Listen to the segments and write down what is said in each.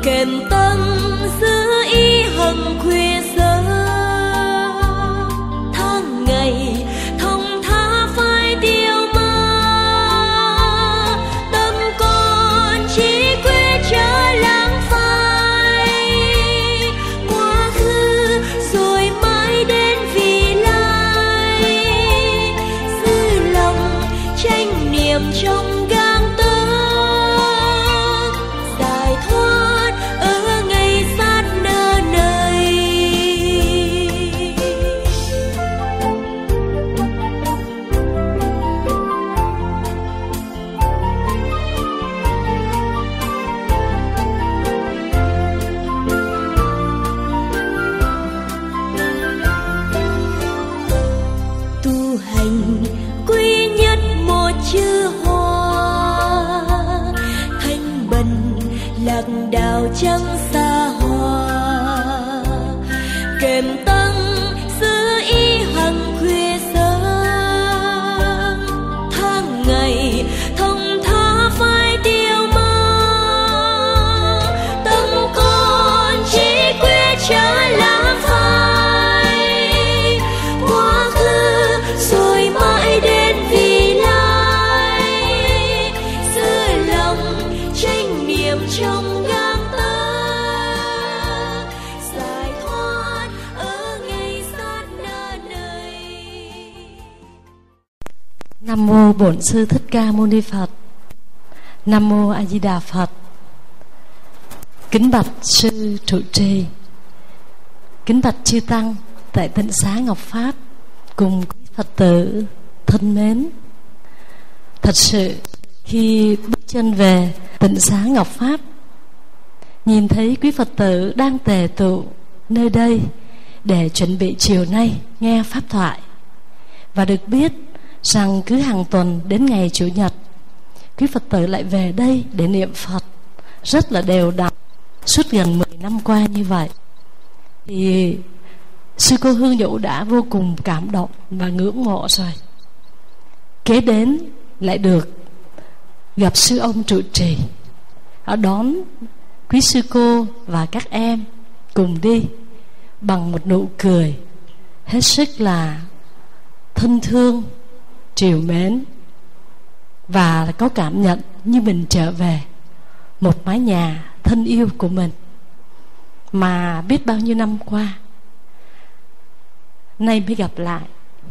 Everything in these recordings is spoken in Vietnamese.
kèm tâm giữ ý hằng khuya giờ. Tháng ngày thông tha phai tiêu mơ, tâm con chỉ quyết trở lãng phai. Quá khứ rồi mãi đến vì lai, giữ lòng tranh niềm trong gang tơ. Giải thoát ở ngày sát nơ này. Tu hành quy nhất một chữ hoa, thanh bần lạc đạo chẳng xa hoa. Kèm tăng giữ ý hằng khuya giờ, tháng ngày thông tha phai tiêu mơ. Tâm con chỉ quyết trở lãng phai. Quá khứ rồi mãi đến vì lai, giữ lòng tranh niềm trong gang tơ. Giải thoát ở ngày sát na này. Nam mô Bổn Sư Thích Ca Mâu Ni Phật. Nam mô A Di Đà Phật. Kính bạch sư trụ trì, kính bạch chư tăng tại Tịnh Xá Ngọc Pháp cùng quý Phật tử thân mến. Thật sự khi bước chân về Tịnh Xá Ngọc Pháp, nhìn thấy quý Phật tử đang tề tụ nơi đây để chuẩn bị chiều nay nghe pháp thoại, và được biết rằng cứ hàng tuần đến ngày Chủ nhật, quý Phật tử lại về đây để niệm Phật rất là đều đặn suốt gần 10 năm qua như vậy, thì sư cô Hương Nhũ đã vô cùng cảm động và ngưỡng mộ rồi. Kế đến lại được gặp sư ông trụ trì, ở đón quý sư cô và các em cùng đi bằng một nụ cười hết sức là thân thương, trìu mến, và có cảm nhận như mình trở về một mái nhà thân yêu của mình mà biết bao nhiêu năm qua nay mới gặp lại.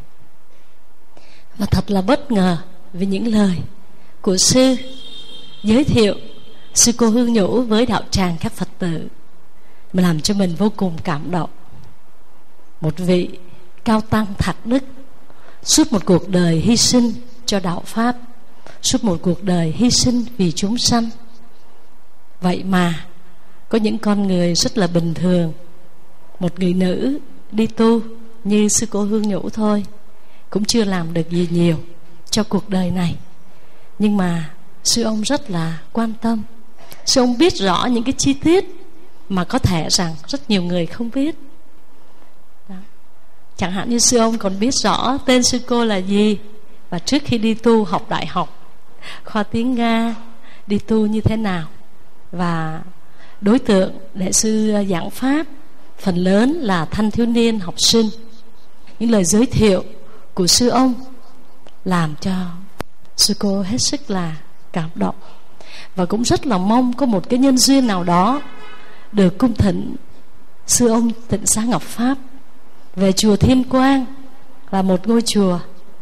Và thật là bất ngờ vì những lời của sư giới thiệu sư cô Hương Nhũ với đạo tràng các Phật tử, mà làm cho mình vô cùng cảm động. Một vị cao tăng thạc đức, suốt một cuộc đời hy sinh cho đạo Pháp, suốt một cuộc đời hy sinh vì chúng sanh. Vậy mà có những con người rất là bình thường, một người nữ đi tu như sư cô Hương Nhũ thôi, cũng chưa làm được gì nhiều cho cuộc đời này, nhưng mà sư ông rất là quan tâm. Sư ông biết rõ những cái chi tiết mà có thể rằng rất nhiều người không biết. Đó. Chẳng hạn như sư ông còn biết rõ tên sư cô là gì, và trước khi đi tu học đại học khoa tiếng Nga đi tu như thế nào, và đối tượng để sư giảng pháp phần lớn là thanh thiếu niên học sinh. Những lời giới thiệu của sư ông làm cho sư cô hết sức là cảm động, và cũng rất là mong có một cái nhân duyên nào đó được cung thỉnh sư ông Tịnh Xá Ngọc Pháp về chùa Thiên Quang, là một ngôi chùa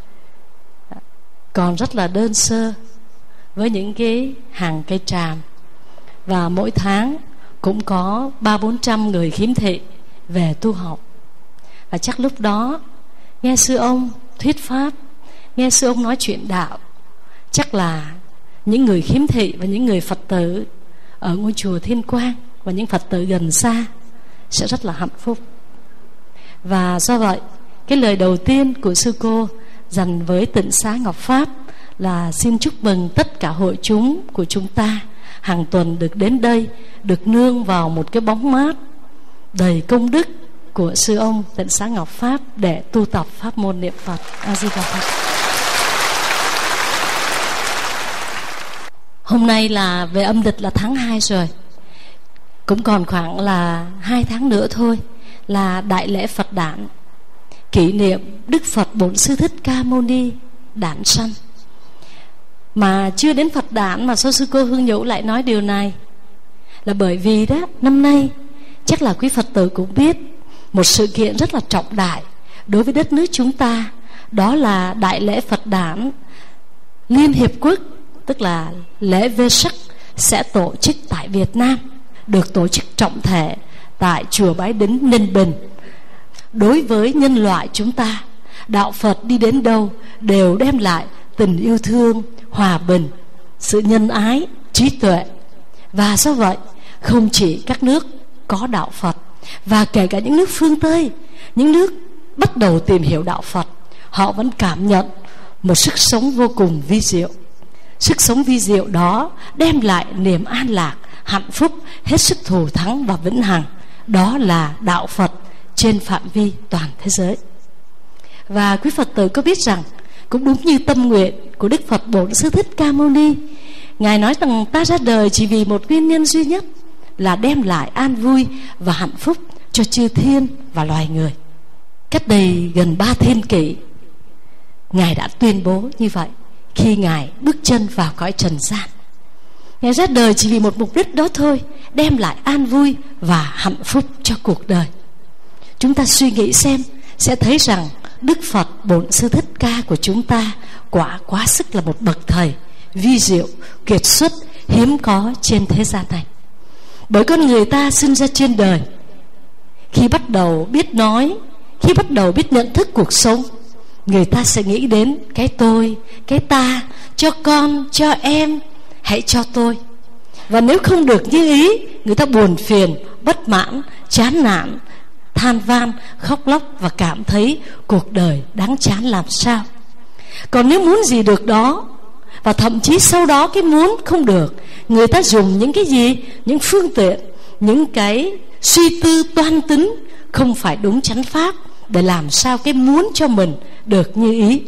còn rất là đơn sơ với những cái hàng cây tràm, và mỗi tháng cũng có 300-400 người khiếm thị về tu học. Và chắc lúc đó nghe sư ông thuyết pháp, nghe sư ông nói chuyện đạo, chắc là những người khiếm thị và những người Phật tử ở ngôi chùa Thiên Quang và những Phật tử gần xa sẽ rất là hạnh phúc. Và do vậy, cái lời đầu tiên của sư cô dành với Tịnh Xá Ngọc Pháp là xin chúc mừng tất cả hội chúng của chúng ta hàng tuần được đến đây, được nương vào một cái bóng mát đầy công đức của sư ông Tịnh Xá Ngọc Pháp để tu tập pháp môn niệm Phật. A Di Đà Phật. Hôm nay là về âm lịch là tháng 2 rồi. Cũng còn khoảng là 2 tháng nữa thôi là đại lễ Phật đản, kỷ niệm Đức Phật Bổn Sư Thích Ca Mâu Ni đản sanh. Mà chưa đến Phật đản mà sao sư cô Hương Nhũ lại nói điều này? Là bởi vì đó, năm nay chắc là quý Phật tử cũng biết một sự kiện rất là trọng đại đối với đất nước chúng ta. Đó là đại lễ Phật đản Liên Hiệp Quốc, tức là lễ Vesak, sẽ tổ chức tại Việt Nam, được tổ chức trọng thể tại chùa Bái Đính, Ninh Bình. Đối với nhân loại chúng ta, đạo Phật đi đến đâu đều đem lại tình yêu thương, hòa bình, sự nhân ái, trí tuệ. Và do vậy, không chỉ các nước có đạo Phật, và kể cả những nước phương Tây, những nước bắt đầu tìm hiểu đạo Phật, họ vẫn cảm nhận một sức sống vô cùng vi diệu. Sức sống vi diệu đó đem lại niềm an lạc, hạnh phúc hết sức thù thắng và vĩnh hằng. Đó là đạo Phật trên phạm vi toàn thế giới. Và quý Phật tử có biết rằng cũng đúng như tâm nguyện của Đức Phật Bổn Sư Thích Ca Mâu Ni, Ngài nói rằng ta ra đời chỉ vì một nguyên nhân duy nhất, là đem lại an vui và hạnh phúc cho chư thiên và loài người. Cách đây gần 3 thiên kỷ, Ngài đã tuyên bố như vậy khi Ngài bước chân vào cõi trần gian. Ngài ra đời chỉ vì một mục đích đó thôi, đem lại an vui và hạnh phúc cho cuộc đời. Chúng ta suy nghĩ xem, sẽ thấy rằng Đức Phật Bổn Sư Thích Ca của chúng ta quá sức là một bậc thầy vi diệu, kiệt xuất, hiếm có trên thế gian này. Bởi con người ta sinh ra trên đời, khi bắt đầu biết nói, khi bắt đầu biết nhận thức cuộc sống, người ta sẽ nghĩ đến cái tôi, cái ta, cho con, cho em, hãy cho tôi. Và nếu không được như ý, người ta buồn phiền, bất mãn, chán nản, than van, khóc lóc và cảm thấy cuộc đời đáng chán làm sao. Còn nếu muốn gì được đó, và thậm chí sau đó cái muốn không được, người ta dùng những cái gì? Những phương tiện, những cái suy tư toan tính không phải đúng chánh pháp để làm sao cái muốn cho mình được như ý.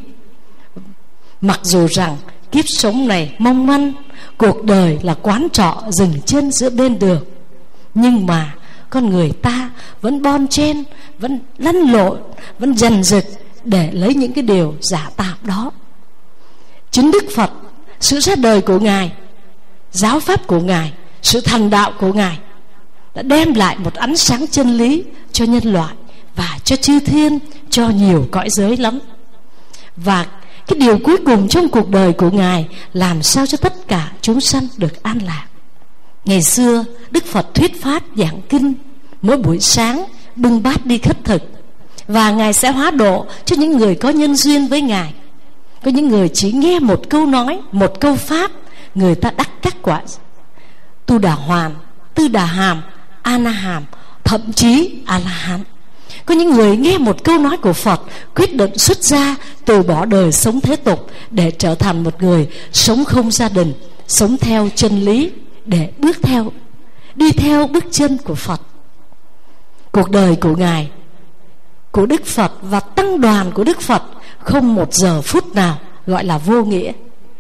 Mặc dù rằng kiếp sống này mong manh, cuộc đời là quán trọ dừng chân giữa bên đường, nhưng mà con người ta vẫn bon chen, vẫn lăn lộn, vẫn dần dật để lấy những cái điều giả tạm đó. Chính Đức Phật, sự ra đời của Ngài, giáo pháp của Ngài, sự thành đạo của Ngài đã đem lại một ánh sáng chân lý cho nhân loại và cho chư thiên, cho nhiều cõi giới lắm. Và cái điều cuối cùng trong cuộc đời của Ngài, làm sao cho tất cả chúng sanh được an lạc. Ngày xưa Đức Phật thuyết pháp giảng kinh, mỗi buổi sáng bưng bát đi khất thực, và Ngài sẽ hóa độ cho những người có nhân duyên với Ngài. Có những người chỉ nghe một câu nói, một câu pháp, người ta đắc các quả Tu Đà Hoàn, Tư Đà Hàm, A Na Hàm, thậm chí A La Hán. Có những người nghe một câu nói của Phật, quyết định xuất gia, từ bỏ đời sống thế tục để trở thành một người sống không gia đình, sống theo chân lý, để đi theo bước chân của Phật. Cuộc đời của Ngài, của Đức Phật và tăng đoàn của Đức Phật không một giờ phút nào gọi là vô nghĩa.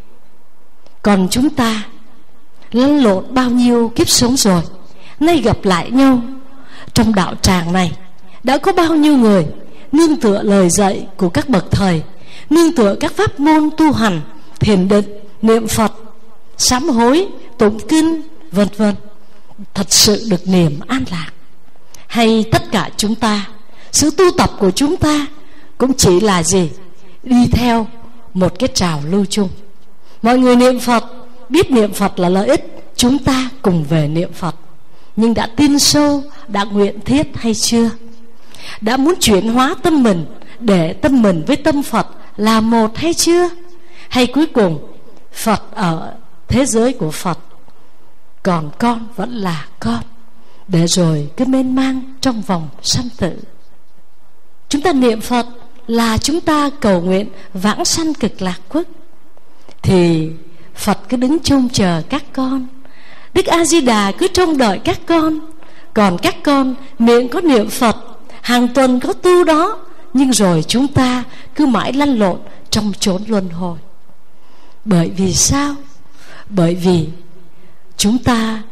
Còn chúng ta lăn lộn bao nhiêu kiếp sống rồi, nay gặp lại nhau trong đạo tràng này, đã có bao nhiêu người nương tựa lời dạy của các bậc thầy, nương tựa các pháp môn tu hành, thiền định, niệm Phật, sám hối, tụng kinh, vân vân, thật sự được niềm an lạc. Hay tất cả chúng ta, sự tu tập của chúng ta cũng chỉ là gì? Đi theo một cái trào lưu chung. Mọi người niệm Phật, biết niệm Phật là lợi ích, chúng ta cùng về niệm Phật. Nhưng đã tin sâu, đã nguyện thiết hay chưa? Đã muốn chuyển hóa tâm mình để tâm mình với tâm Phật là một hay chưa? Hay cuối cùng Phật ở thế giới của Phật, còn con vẫn là con, để rồi cứ mênh mang trong vòng sanh tử. Chúng ta niệm Phật là chúng ta cầu nguyện vãng sanh cực lạc quốc, thì Phật cứ đứng trông chờ các con, Đức A Di Đà cứ trông đợi các con. Còn các con miệng có niệm Phật, hàng tuần có tu đó, nhưng rồi chúng ta cứ mãi lăn lộn trong chốn luân hồi. Bởi vì sao? Bởi vì chúng ta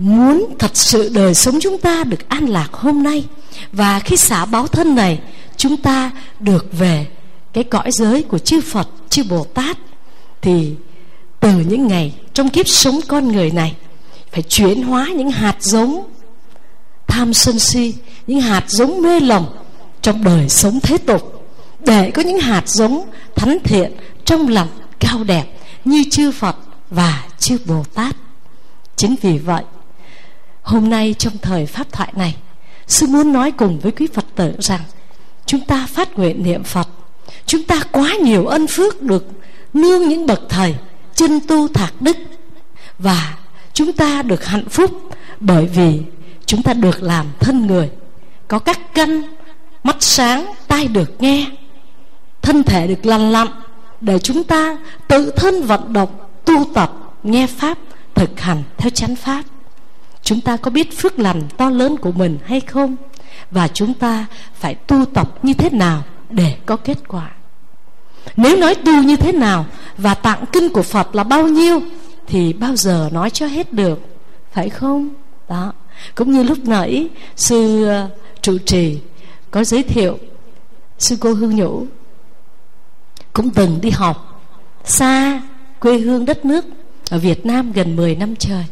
muốn thật sự đời sống chúng ta được an lạc hôm nay. Và khi xả báo thân này, chúng ta được về cái cõi giới của chư Phật, chư Bồ Tát. Thì từ những ngày trong kiếp sống con người này, phải chuyển hóa những hạt giống tham sân si, những hạt giống mê lầm trong đời sống thế tục, để có những hạt giống thánh thiện, trong lành, cao đẹp như chư Phật và chư Bồ Tát. Chính vì vậy, hôm nay trong thời pháp thoại này, sư muốn nói cùng với quý Phật tử rằng chúng ta phát nguyện niệm Phật. Chúng ta quá nhiều ân phước được nương những bậc thầy chân tu thạc đức, và chúng ta được hạnh phúc bởi vì chúng ta được làm thân người, có các căn, mắt sáng, tai được nghe, thân thể được lành lặn, để chúng ta tự thân vận động, tu tập, nghe Pháp, thực hành theo chánh Pháp. Chúng ta có biết phước lành to lớn của mình hay không? Và chúng ta phải tu tập như thế nào để có kết quả? Nếu nói tu như thế nào và tạng kinh của Phật là bao nhiêu thì bao giờ nói cho hết được, phải không? Đó. Cũng như lúc nãy sư trụ trì có giới thiệu, sư cô Hương Nhũ cũng từng đi học xa quê hương đất nước ở Việt Nam gần 10 năm trời.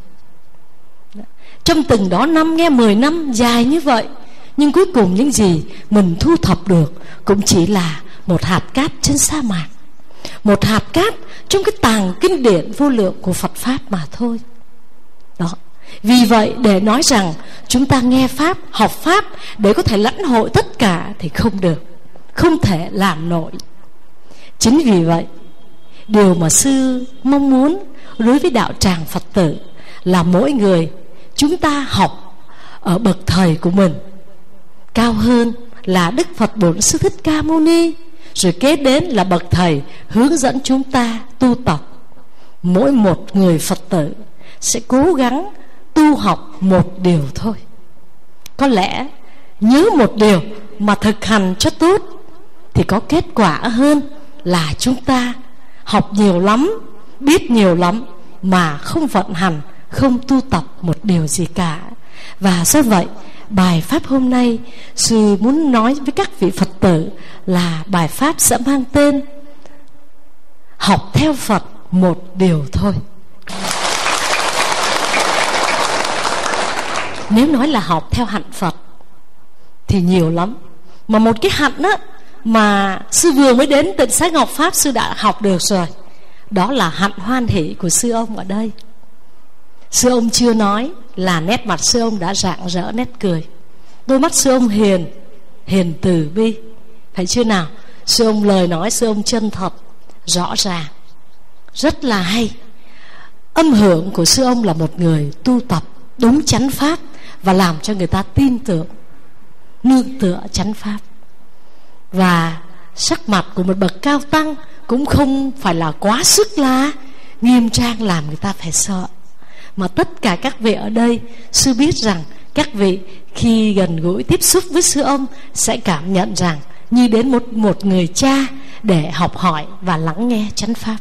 Trong từng đó năm, nghe 10 năm dài như vậy, nhưng cuối cùng những gì mình thu thập được cũng chỉ là một hạt cát trên sa mạc, một hạt cát trong cái tàng kinh điển vô lượng của Phật Pháp mà thôi. Đó. Vì vậy để nói rằng chúng ta nghe Pháp, học Pháp để có thể lãnh hội tất cả thì không được, không thể làm nổi. Chính vì vậy, điều mà sư mong muốn đối với đạo tràng Phật tử là mỗi người chúng ta học ở bậc thầy của mình, cao hơn là Đức Phật Bổn Sư Thích Ca Mâu Ni, rồi kế đến là bậc thầy hướng dẫn chúng ta tu tập. Mỗi một người Phật tử sẽ cố gắng tu học một điều thôi. Có lẽ nhớ một điều mà thực hành cho tốt thì có kết quả hơn là chúng ta học nhiều lắm, biết nhiều lắm mà không vận hành, không tu tập một điều gì cả. Và do vậy, bài Pháp hôm nay sư muốn nói với các vị Phật tử là bài Pháp sẽ mang tên học theo Phật một điều thôi. Nếu nói là học theo hạnh Phật thì nhiều lắm, mà một cái hạnh á mà sư vừa mới đến Tịnh Xá Ngọc Pháp sư đã học được rồi, đó là hạnh hoan hỷ của sư ông ở đây. Sư ông chưa nói là nét mặt sư ông đã rạng rỡ nét cười, đôi mắt sư ông hiền từ bi, phải chưa nào? Sư ông lời nói sư ông chân thật, rõ ràng, rất là hay. Âm hưởng của sư ông là một người tu tập đúng chánh Pháp và làm cho người ta tin tưởng, nương tựa chánh Pháp. Và sắc mặt của một bậc cao tăng cũng không phải là quá sức là nghiêm trang làm người ta phải sợ, mà tất cả các vị ở đây, sư biết rằng các vị khi gần gũi tiếp xúc với sư ông sẽ cảm nhận rằng như đến một người cha để học hỏi và lắng nghe chánh Pháp.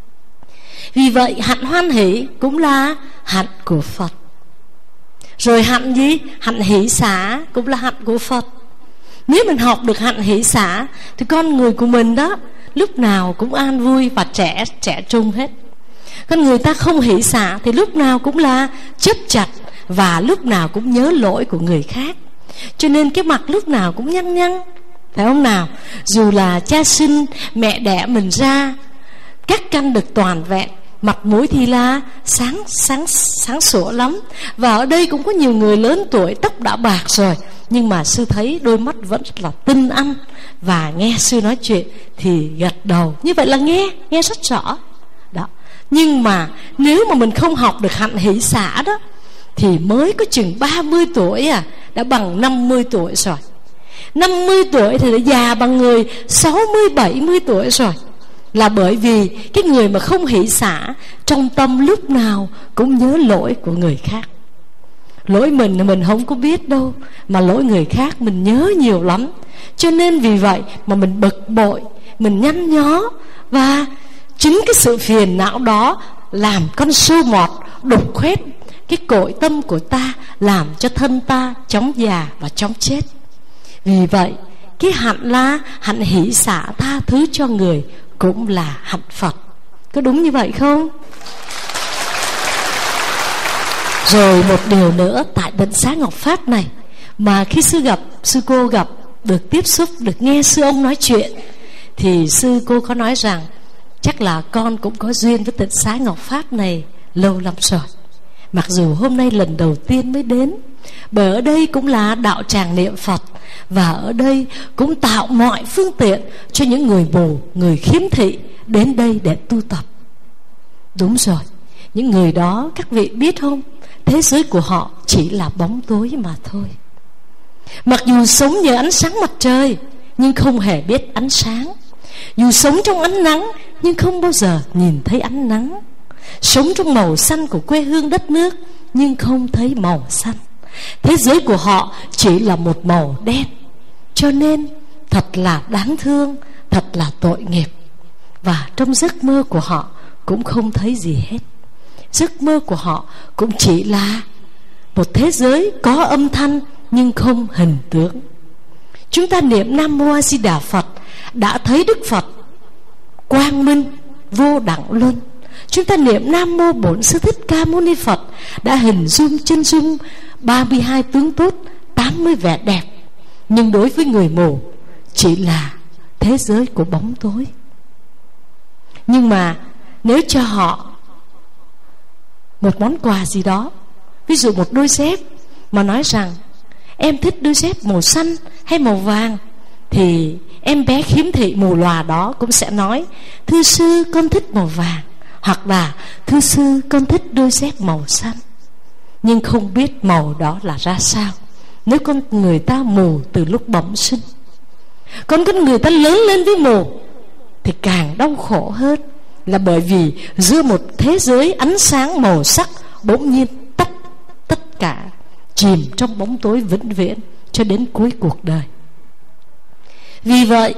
Vì vậy hạnh hoan hỷ cũng là hạnh của Phật. Rồi hạnh gì? Hạnh hỷ xả cũng là hạnh của Phật. Nếu mình học được hạnh hỷ xả thì con người của mình đó lúc nào cũng an vui và trẻ trung hết. Con người ta không hỷ xả thì lúc nào cũng là chấp chặt và lúc nào cũng nhớ lỗi của người khác, cho nên cái mặt lúc nào cũng nhăn nhăn, phải không nào? Dù là cha sinh mẹ đẻ mình ra, các căn được toàn vẹn, mặt mũi thì là sáng sủa lắm. Và ở đây cũng có nhiều người lớn tuổi, tóc đã bạc rồi, nhưng mà sư thấy đôi mắt vẫn rất là tinh anh, và nghe sư nói chuyện thì gật đầu. Như vậy là nghe rất rõ đó. Nhưng mà nếu mà mình không học được hạnh hỷ xả đó thì mới có chừng 30 tuổi đã bằng 50 tuổi rồi. 50 tuổi thì đã già bằng người 60-70 tuổi rồi. Là bởi vì cái người mà không hỷ xả, trong tâm lúc nào cũng nhớ lỗi của người khác. Lỗi mình không có biết đâu, mà lỗi người khác mình nhớ nhiều lắm. Cho nên vì vậy mà mình bực bội, mình nhăn nhó. Và chính cái sự phiền não đó làm con sâu mọt, đục khoét cái cội tâm của ta, làm cho thân ta chóng già và chóng chết. Vì vậy cái hạnh là hạnh hỷ xả tha thứ cho người cũng là hạnh Phật. Có đúng như vậy không? Rồi một điều nữa, tại Đấng Xá Ngọc Pháp này mà khi sư cô gặp, được tiếp xúc, được nghe sư ông nói chuyện, thì sư cô có nói rằng chắc là con cũng có duyên với Đấng Xá Ngọc Pháp này lâu lắm rồi, mặc dù hôm nay lần đầu tiên mới đến. Bởi ở đây cũng là đạo tràng niệm Phật, và ở đây cũng tạo mọi phương tiện cho những người mù, người khiếm thị đến đây để tu tập. Đúng rồi, những người đó các vị biết không, thế giới của họ chỉ là bóng tối mà thôi. Mặc dù sống nhờ ánh sáng mặt trời nhưng không hề biết ánh sáng, dù sống trong ánh nắng nhưng không bao giờ nhìn thấy ánh nắng, sống trong màu xanh của quê hương đất nước nhưng không thấy màu xanh. Thế giới của họ chỉ là một màu đen. Cho nên thật là đáng thương, thật là tội nghiệp. Và trong giấc mơ của họ cũng không thấy gì hết. Giấc mơ của họ cũng chỉ là một thế giới có âm thanh nhưng không hình tướng. Chúng ta niệm Nam Mô A Di Đà Phật đã thấy Đức Phật quang minh vô đẳng luân. Chúng ta niệm Nam Mô Bổn Sư Thích Ca Mâu Ni Phật đã hình dung chân dung 32 tướng tốt, 80 vẻ đẹp. Nhưng đối với người mù chỉ là thế giới của bóng tối. Nhưng mà nếu cho họ một món quà gì đó, ví dụ một đôi dép, mà nói rằng em thích đôi dép màu xanh hay màu vàng, thì em bé khiếm thị mù lòa đó cũng sẽ nói: thưa sư, con thích màu vàng, hoặc là thưa sư, con thích đôi dép màu xanh. Nhưng không biết màu đó là ra sao. Nếu con người ta mù từ lúc bẩm sinh, con người ta lớn lên với mù thì càng đau khổ hơn, là bởi vì giữa một thế giới ánh sáng màu sắc bỗng nhiên tất cả chìm trong bóng tối vĩnh viễn cho đến cuối cuộc đời. Vì vậy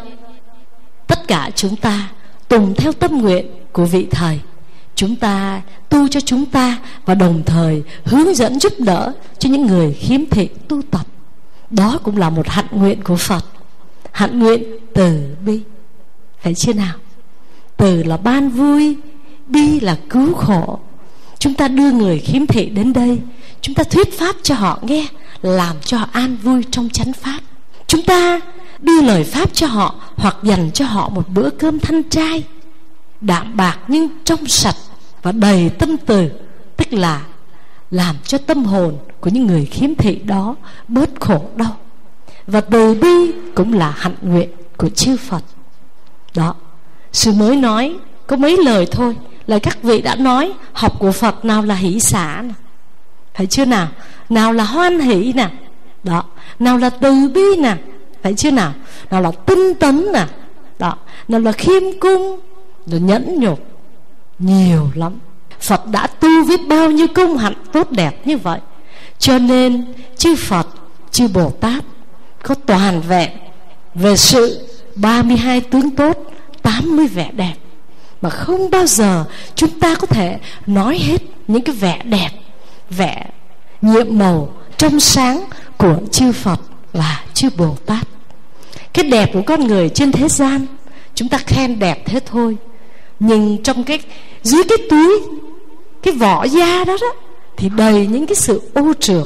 tất cả chúng ta tùng theo tâm nguyện của vị thầy, chúng ta tu cho chúng ta, và đồng thời hướng dẫn giúp đỡ cho những người khiếm thị tu tập. Đó cũng là một hạnh nguyện của Phật. Hạnh nguyện từ bi, phải chưa nào? Từ là ban vui, bi là cứu khổ. Chúng ta đưa người khiếm thị đến đây, chúng ta thuyết pháp cho họ nghe, làm cho họ an vui trong chánh pháp. Chúng ta đưa lời pháp cho họ, hoặc dành cho họ một bữa cơm thanh trai, đạm bạc nhưng trong sạch và đầy tâm từ, tức là làm cho tâm hồn của những người khiếm thị đó bớt khổ đau. Và từ bi cũng là hạnh nguyện của chư Phật. Đó, sư mới nói có mấy lời thôi, lời các vị đã nói. Học của Phật nào là hỷ xả nè, phải chưa nào? Nào là hoan hỷ nè, đó, nào là từ bi nè, phải chưa nào? Nào là tinh tấn nè, đó, nào là khiêm cung, rồi nhẫn nhục, nhiều lắm. Phật đã tu biết bao nhiêu công hạnh tốt đẹp như vậy. Cho nên chư Phật, chư Bồ Tát có toàn vẹn về sự 32 tướng tốt, 80 vẻ đẹp, mà không bao giờ chúng ta có thể nói hết những cái vẻ đẹp, vẻ nhiệm màu trong sáng của chư Phật và chư Bồ Tát. Cái đẹp của con người trên thế gian chúng ta khen đẹp thế thôi, nhưng trong dưới cái túi, cái vỏ da đó thì đầy những cái sự ô trược,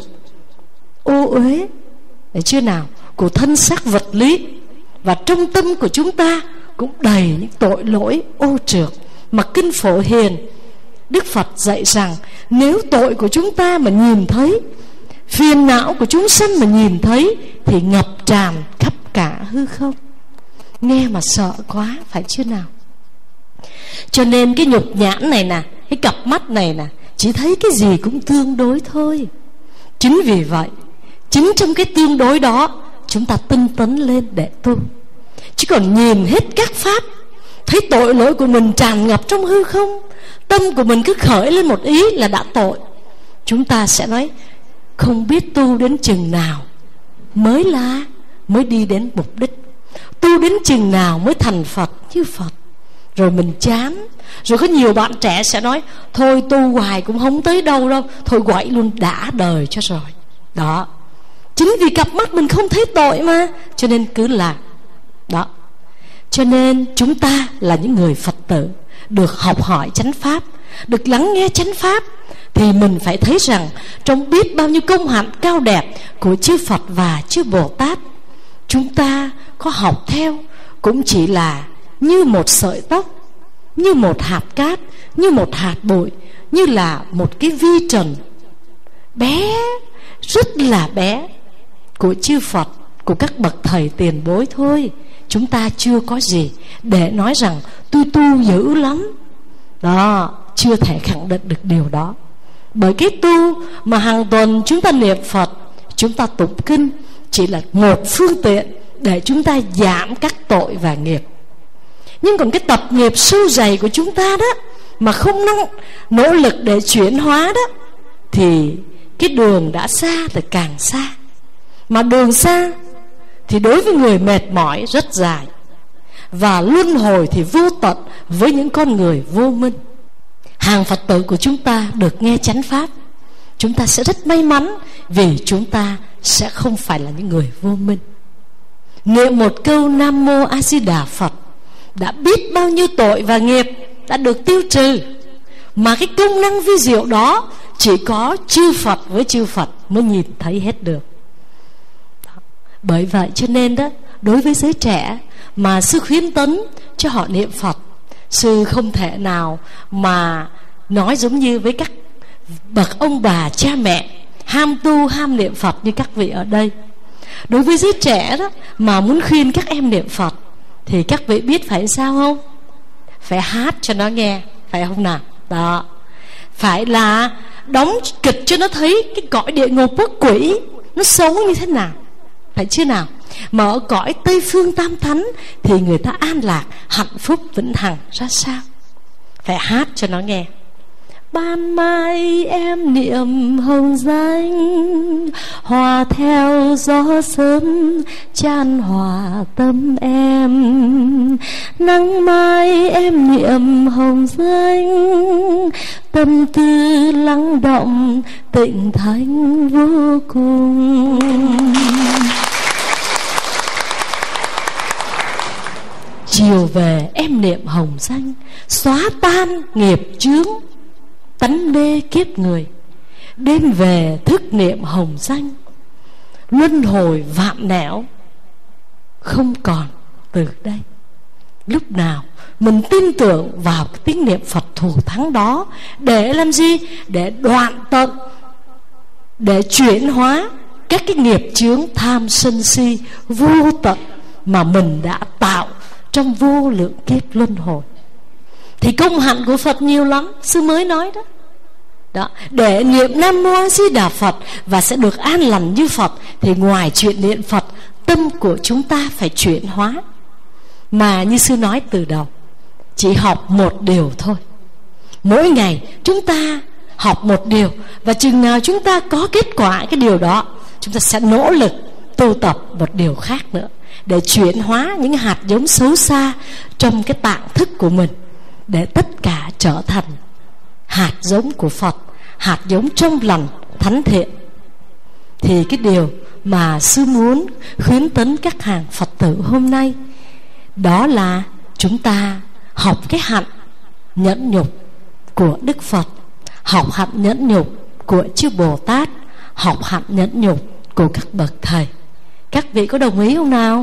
ô uế, phải chưa nào, của thân xác vật lý. Và trong tâm của chúng ta cũng đầy những tội lỗi ô trược. Mà Kinh Phổ Hiền, Đức Phật dạy rằng nếu tội của chúng ta mà nhìn thấy, phiền não của chúng sanh mà nhìn thấy, thì ngập tràn khắp cả hư không. Nghe mà sợ quá, phải chưa nào? Cho nên cái nhục nhãn này nè, cái cặp mắt này nè, chỉ thấy cái gì cũng tương đối thôi. Chính vì vậy, chính trong cái tương đối đó chúng ta tinh tấn lên để tu. Chứ còn nhìn hết các pháp, thấy tội lỗi của mình tràn ngập trong hư không, tâm của mình cứ khởi lên một ý là đã tội, chúng ta sẽ nói không biết tu đến chừng nào mới đi đến mục đích, tu đến chừng nào mới thành Phật như Phật. rồi mình chán. Rồi có nhiều bạn trẻ sẽ nói thôi tu hoài cũng không tới đâu đâu, thôi quậy luôn đã đời cho rồi. Đó, chính vì cặp mắt mình không thấy tội mà, cho nên cứ làm. Đó, cho nên chúng ta là những người Phật tử được học hỏi chánh pháp, được lắng nghe chánh pháp, thì mình phải thấy rằng trong biết bao nhiêu công hạnh cao đẹp của chư Phật và chư Bồ Tát, chúng ta có học theo cũng chỉ là như một sợi tóc, như một hạt cát, như một hạt bụi, như là một cái vi trần bé, rất là bé của chư Phật, của các bậc thầy tiền bối thôi. Chúng ta chưa có gì để nói rằng tôi tu dữ lắm. Đó, chưa thể khẳng định được điều đó. Bởi cái tu mà hàng tuần chúng ta niệm Phật, chúng ta tụng kinh chỉ là một phương tiện để chúng ta giảm các tội và nghiệp. Nhưng còn cái tập nghiệp sâu dày của chúng ta đó, mà không nỗ lực để chuyển hóa đó, thì cái đường đã xa là càng xa. Mà đường xa thì đối với người mệt mỏi rất dài, và luân hồi thì vô tận với những con người vô minh. Hàng Phật tử của chúng ta được nghe chánh pháp, chúng ta sẽ rất may mắn, vì chúng ta sẽ không phải là những người vô minh. Niệm một câu Nam Mô A Di Đà Phật đã biết bao nhiêu tội và nghiệp đã được tiêu trừ. Mà cái công năng vi diệu đó chỉ có chư Phật với chư Phật mới nhìn thấy hết được. Bởi vậy cho nên đó, đối với giới trẻ mà sư khuyến tấn cho họ niệm Phật, sư không thể nào mà nói giống như với các bậc ông bà cha mẹ ham tu ham niệm Phật như các vị ở đây. Đối với giới trẻ đó mà muốn khuyên các em niệm Phật, thì các vị biết phải sao không? Phải hát cho nó nghe, phải không nào? Đó, phải là đóng kịch cho nó thấy cái cõi địa ngục bất quỷ nó xấu như thế nào, phải chưa nào? Mà ở cõi Tây Phương Tam Thánh thì người ta an lạc, hạnh phúc vĩnh hằng ra sao? Phải hát cho nó nghe. Ban mai em niệm hồng danh, hòa theo gió sớm chan hòa tâm em. Nắng mai em niệm hồng danh, tâm tư lắng động tịnh thánh vô cùng. Chiều về em niệm hồng danh, xóa tan nghiệp chướng tánh mê kiếp người. Đêm về thức niệm hồng danh, luân hồi vạn nẻo không còn từ đây. Lúc nào mình tin tưởng vào cái tín niệm Phật thù thắng đó, để làm gì? Để đoạn tận, để chuyển hóa các cái nghiệp chướng tham sân si vô tận mà mình đã tạo trong vô lượng kiếp luân hồi. Thì công hạnh của Phật nhiều lắm, sư mới nói đó. Đó, để niệm Nam Mô A Di Đà Phật và sẽ được an lành như Phật, thì ngoài chuyện niệm Phật, tâm của chúng ta phải chuyển hóa. Mà như sư nói từ đầu, chỉ học một điều thôi. Mỗi ngày chúng ta học một điều, và chừng nào chúng ta có kết quả cái điều đó, chúng ta sẽ nỗ lực tu tập một điều khác nữa, để chuyển hóa những hạt giống xấu xa trong cái tạng thức của mình, để tất cả trở thành hạt giống của Phật, hạt giống trong lành thánh thiện. Thì cái điều mà sư muốn khuyến tấn các hàng Phật tử hôm nay, đó là chúng ta học cái hạnh nhẫn nhục của Đức Phật, học hạnh nhẫn nhục của chư Bồ Tát, học hạnh nhẫn nhục của các bậc thầy. Các vị có đồng ý không nào?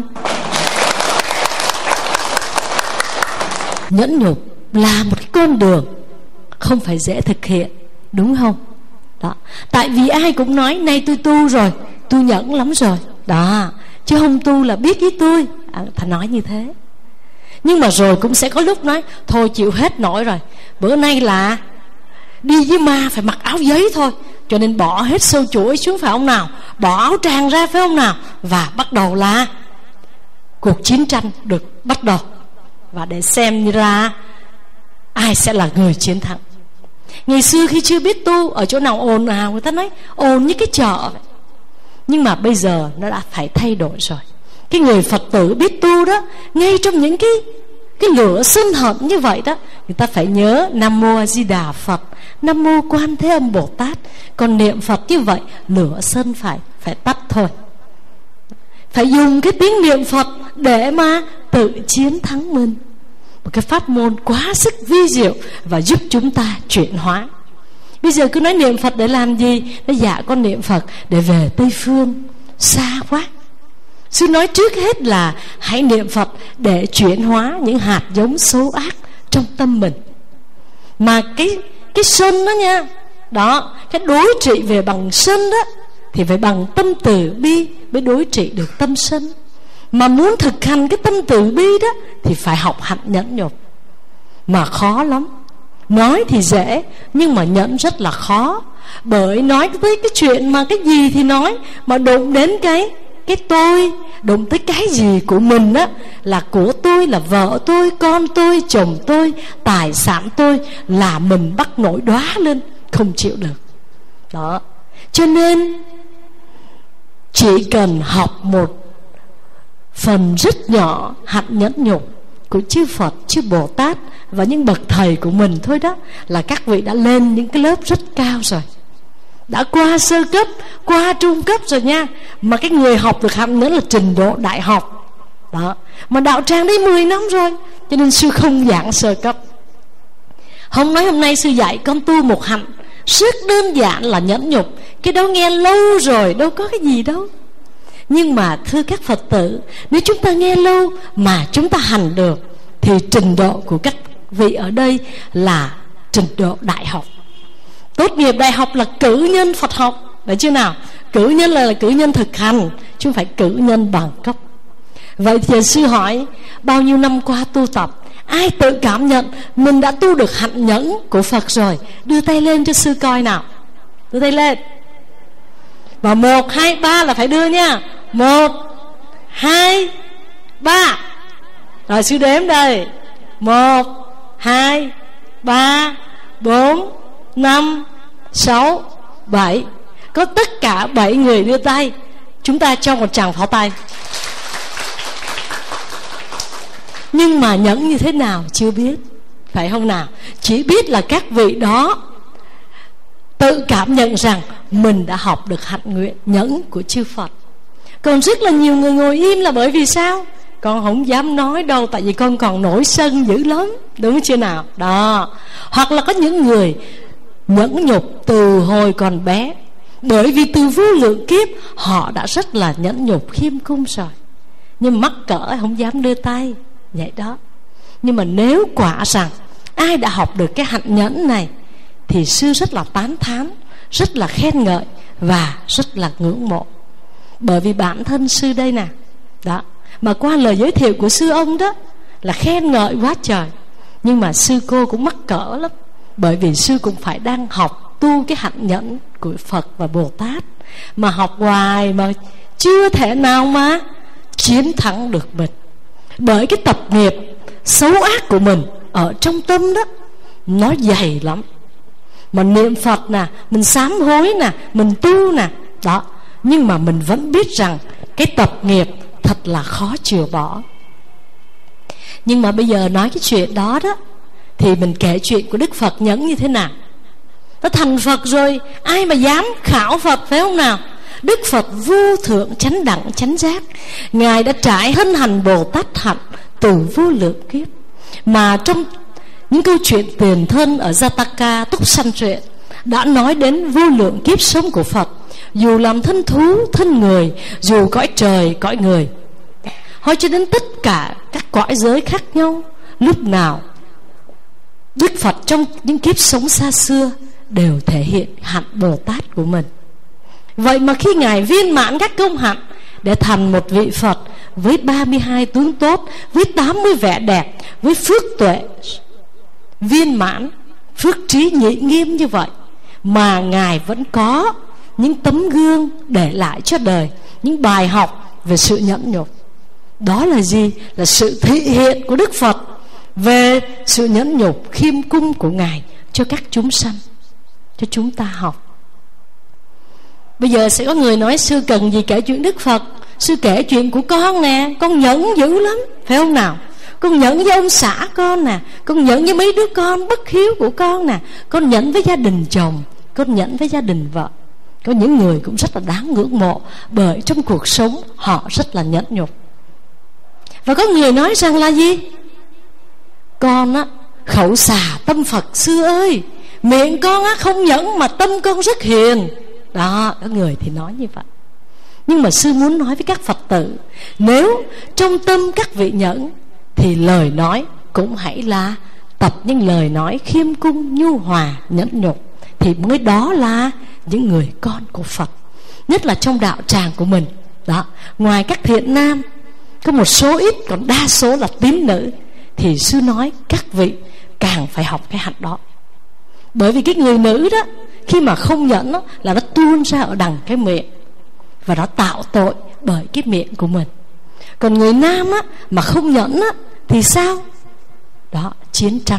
Nhẫn nhục là một cái con đường không phải dễ thực hiện, đúng không? Đó. Tại vì ai cũng nói nay tôi tu rồi, tôi nhẫn lắm rồi đó, chứ không tu là biết với tôi. Thà nói như thế. Nhưng mà rồi cũng sẽ có lúc nói thôi chịu hết nổi rồi, bữa nay là đi với ma phải mặc áo giấy thôi, cho nên bỏ hết sâu chuỗi xuống, phải không nào? Bỏ áo tràng ra, phải không nào? Và bắt đầu là cuộc chiến tranh được bắt đầu, và để xem như ra ai sẽ là người chiến thắng. Ngày xưa khi chưa biết tu, ở chỗ nào ồn ào người ta nói ồn như cái chợ vậy. Nhưng mà bây giờ nó đã phải thay đổi rồi. Cái người Phật tử biết tu đó, ngay trong những cái cái lửa sân hận như vậy đó, người ta phải nhớ Nam Mô A Di Đà Phật, Nam Mô Quan Thế Âm Bồ Tát. Còn niệm Phật như vậy, lửa sân phải tắt thôi. Phải dùng cái tiếng niệm Phật để mà tự chiến thắng mình. Một cái pháp môn quá sức vi diệu và giúp chúng ta chuyển hóa. Bây giờ cứ nói niệm Phật để làm gì? Nói dạ con niệm Phật để về Tây Phương, xa quá. Sư nói trước hết là hãy niệm Phật để chuyển hóa những hạt giống xấu ác trong tâm mình. Mà cái sân đó nha, đó, cái đối trị về bằng sân đó thì phải bằng tâm từ bi mới đối trị được tâm sân. Mà muốn thực hành cái tâm từ bi đó thì phải học hạnh nhẫn nhục, mà khó lắm. Nói thì dễ nhưng mà nhẫn rất là khó. Bởi nói tới cái chuyện mà cái gì thì nói, mà đụng đến cái tôi, đụng tới cái gì của mình á, là của tôi, là vợ tôi, con tôi, chồng tôi, tài sản tôi, là mình bắt nổi đóa lên, không chịu được. Đó. Cho nên chỉ cần học một phần rất nhỏ hạnh nhẫn nhục của chư Phật, chư Bồ Tát và những bậc thầy của mình thôi đó, là các vị đã lên những cái lớp rất cao rồi, đã qua sơ cấp, qua trung cấp rồi nha. Mà cái người học được hạnh nhẫn là trình độ đại học đó. Mà đạo tràng đi 10 năm rồi, cho nên sư không giảng sơ cấp. Không nói hôm nay sư dạy con tu một hạnh rất đơn giản là nhẫn nhục. Cái đó nghe lâu rồi, đâu có cái gì đâu. Nhưng mà thưa các Phật tử, nếu chúng ta nghe lâu mà chúng ta hành được thì trình độ của các vị ở đây là trình độ đại học. Tốt nghiệp đại học là cử nhân Phật học, được chưa nào? Cử nhân là cử nhân thực hành, chứ không phải cử nhân bằng cấp. Vậy thì sư hỏi, bao nhiêu năm qua tu tập, ai tự cảm nhận mình đã tu được hạnh nhẫn của Phật rồi? Đưa tay lên cho sư coi nào. Đưa tay lên. Và 1, 2, 3 là phải đưa nha. 1, 2, 3. Rồi sư đếm đây. 1, 2, 3, 4, 5, 6, 7. Có tất cả 7 người đưa tay. Chúng ta cho một tràng pháo tay. Nhưng mà nhẫn như thế nào chưa biết, phải không nào? Chỉ biết là các vị đó tự cảm nhận rằng mình đã học được hạnh nguyện nhẫn của chư Phật. Còn rất là nhiều người ngồi im là bởi vì sao? Con không dám nói đâu, tại vì con còn nổi sân dữ lắm, đúng chưa nào? Đó. Hoặc là có những người nhẫn nhục từ hồi còn bé, bởi vì từ vô lượng kiếp họ đã rất là nhẫn nhục khiêm cung rồi, nhưng mắc cỡ không dám đưa tay vậy đó. Nhưng mà nếu quả rằng ai đã học được cái hạnh nhẫn này thì sư rất là tán thán, rất là khen ngợi và rất là ngưỡng mộ. Bởi vì bản thân sư đây nè, đó, mà qua lời giới thiệu của sư ông đó là khen ngợi quá trời. Nhưng mà sư cô cũng mắc cỡ lắm, bởi vì sư cũng phải đang học tu cái hạnh nhẫn của Phật và Bồ Tát. Mà học hoài mà chưa thể nào mà chiến thắng được mình. Bởi cái tập nghiệp xấu ác của mình ở trong tâm đó, nó dày lắm. Mà niệm Phật nè, mình sám hối nè, mình tu nè, đó, nhưng mà mình vẫn biết rằng cái tập nghiệp thật là khó chừa bỏ. Nhưng mà bây giờ nói cái chuyện đó đó, thì mình kể chuyện của Đức Phật nhẫn như thế nào. Nó thành Phật rồi, ai mà dám khảo Phật, phải không nào? Đức Phật vô thượng chánh đẳng chánh giác, Ngài đã trải hân hành Bồ Tát hạnh từ vô lượng kiếp. Mà trong những câu chuyện tiền thân ở Jataka Túc Sanh truyện đã nói đến vô lượng kiếp sống của Phật. Dù làm thân thú, thân người, dù cõi trời, cõi người, hỏi cho đến tất cả các cõi giới khác nhau, lúc nào Đức Phật trong những kiếp sống xa xưa đều thể hiện hạnh Bồ Tát của mình. Vậy mà khi Ngài viên mãn các công hạnh để thành một vị Phật với 32 tướng tốt, với 80 vẻ đẹp, với phước tuệ viên mãn, phước trí nhị nghiêm như vậy, mà Ngài vẫn có những tấm gương để lại cho đời, những bài học về sự nhẫn nhục. Đó là gì? Là sự thị hiện của Đức Phật về sự nhẫn nhục khiêm cung của Ngài cho các chúng sanh, cho chúng ta học. Bây giờ sẽ có người nói sư cần gì kể chuyện Đức Phật? Sư kể chuyện của con nè, con nhẫn dữ lắm, phải không nào? con nhẫn với ông xã con nè, con nhẫn với mấy đứa con bất hiếu của con nè, con nhẫn với gia đình chồng, con nhẫn với gia đình vợ. Có những người cũng rất là đáng ngưỡng mộ, bởi trong cuộc sống họ rất là nhẫn nhục. Và có người nói rằng là gì? Con á, khẩu xà tâm Phật xưa ơi, miệng con á không nhẫn mà tâm con rất hiền. Đó, có người thì nói như vậy. Nhưng mà sư muốn nói với các Phật tử, nếu trong tâm các vị nhẫn thì lời nói cũng hãy là tập những lời nói khiêm cung, nhu hòa, nhẫn nhục, thì mới đó là những người con của Phật. Nhất là trong đạo tràng của mình đó, ngoài các thiện nam có một số ít, còn đa số là tín nữ, thì sư nói các vị càng phải học cái hạnh đó. Bởi vì cái người nữ đó, khi mà không nhẫn đó, là nó tuôn ra ở đằng cái miệng, và nó tạo tội bởi cái miệng của mình. Còn người nam á, mà không nhẫn á, thì sao? Đó, chiến tranh.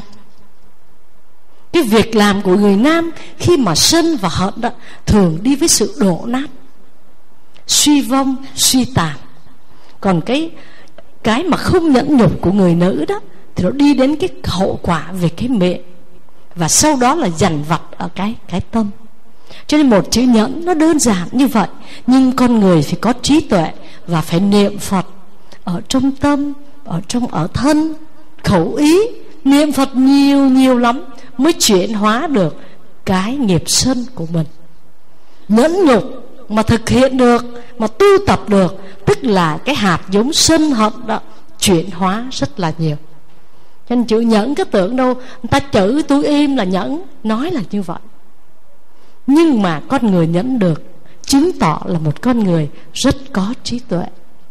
Cái việc làm của người nam khi mà sân và hận đó, thường đi với sự đổ nát, suy vong, suy tàn. Còn cái mà không nhẫn nhục của người nữ đó, thì nó đi đến cái hậu quả về cái miệng, và sau đó là dằn vặt ở cái tâm. Cho nên một chữ nhẫn nó đơn giản như vậy, nhưng con người phải có trí tuệ và phải niệm Phật ở trong tâm, ở thân, khẩu ý, niệm Phật nhiều lắm mới chuyển hóa được cái nghiệp sân của mình. Nhẫn nhục mà thực hiện được, mà tu tập được, tức là cái hạt giống sân hận đó chuyển hóa rất là nhiều. Cho nên chữ nhẫn cái tưởng đâu người ta chữ tôi im là nhẫn, nói là như vậy. Nhưng mà con người nhẫn được chứng tỏ là một con người rất có trí tuệ.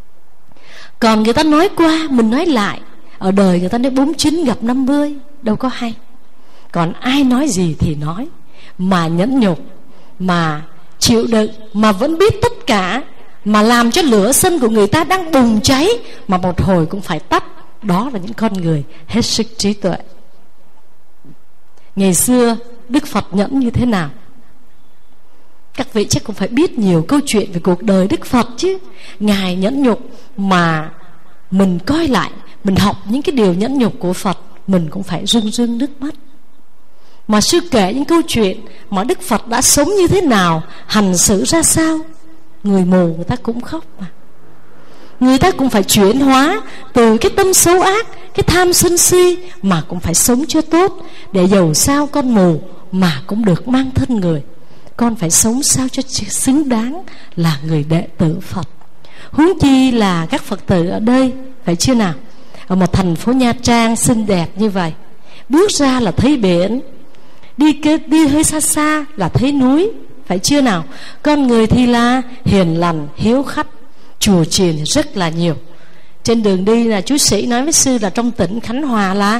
Còn người ta nói qua, mình nói lại. Ở đời người ta nói 49 gặp 50, đâu có hay. Còn ai nói gì thì nói, mà nhẫn nhục, mà chịu đựng, mà vẫn biết tất cả, mà làm cho lửa sân của người ta đang bùng cháy mà một hồi cũng phải tắt. Đó là những con người hết sức trí tuệ. Ngày xưa Đức Phật nhẫn như thế nào? Các vị chắc cũng phải biết nhiều câu chuyện về cuộc đời Đức Phật chứ. Ngài nhẫn nhục mà mình coi lại, mình học những cái điều nhẫn nhục của Phật, mình cũng phải rưng rưng nước mắt. Mà sư kể những câu chuyện mà Đức Phật đã sống như thế nào, hành xử ra sao, người mù người ta cũng khóc mà. Người ta cũng phải chuyển hóa từ cái tâm xấu ác, cái tham sân si, mà cũng phải sống cho tốt, để dầu sao con mù mà cũng được mang thân người. Con phải sống sao cho xứng đáng là người đệ tử Phật. Huống chi là các Phật tử ở đây, phải chưa nào? Ở một thành phố Nha Trang xinh đẹp như vậy, bước ra là thấy biển, đi hơi xa xa là thấy núi, phải chưa nào? Con người thì là hiền lành, hiếu khách, chùa chiền rất là nhiều. Trên đường đi là chú sĩ nói với sư là trong tỉnh Khánh Hòa là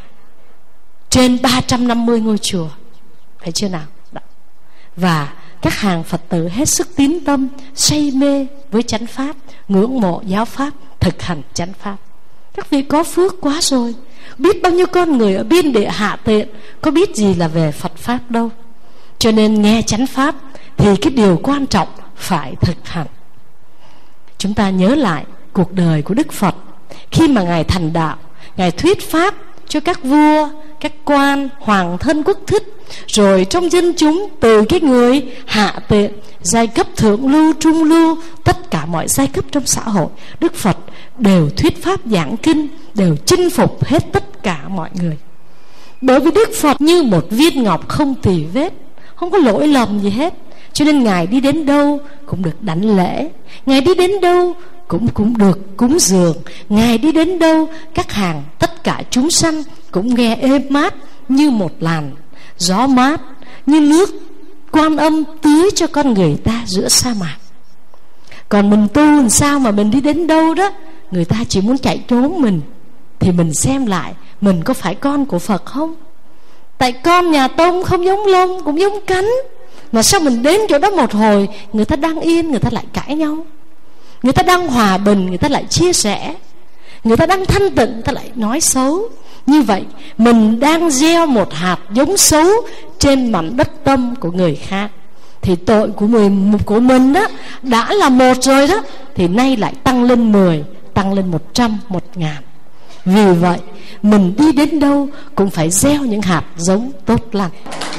trên 350 ngôi chùa, phải chưa nào? Đó. Và các hàng Phật tử hết sức tín tâm, say mê với chánh pháp, ngưỡng mộ giáo pháp, thực hành chánh pháp. Các vị có phước quá rồi. Biết bao nhiêu con người ở biên địa hạ tiện có biết gì là về Phật pháp đâu. Cho nên nghe chánh pháp thì cái điều quan trọng phải thực hành. Chúng ta nhớ lại cuộc đời của Đức Phật. Khi mà Ngài thành đạo, Ngài thuyết pháp cho các vua, các quan, hoàng thân quốc thích, rồi trong dân chúng, từ cái người hạ tiện, giai cấp thượng lưu, trung lưu, tất cả mọi giai cấp trong xã hội, Đức Phật đều thuyết pháp giảng kinh, đều chinh phục hết tất cả mọi người. Bởi vì Đức Phật như một viên ngọc không tì vết, không có lỗi lầm gì hết. Cho nên Ngài đi đến đâu cũng được đảnh lễ, Ngài đi đến đâu cũng được cúng dường, Ngài đi đến đâu các hàng tất cả chúng sanh cũng nghe êm mát như một làn gió mát, như nước Quan Âm tưới cho con người ta giữa sa mạc. Còn mình tu làm sao mà mình đi đến đâu đó người ta chỉ muốn chạy trốn mình, thì mình xem lại mình có phải con của Phật không? Tại con nhà Tông không giống lông cũng giống cánh, mà sao mình đến chỗ đó một hồi người ta đang yên người ta lại cãi nhau, người ta đang hòa bình người ta lại chia sẻ, người ta đang thanh tịnh người ta lại nói xấu. Như vậy mình đang gieo một hạt giống xấu trên mảnh đất tâm của người khác, thì tội của mình đó đã là 1 rồi đó, thì nay lại tăng lên 10, tăng lên 100, 1000. Vì vậy mình đi đến đâu cũng phải gieo những hạt giống tốt lành.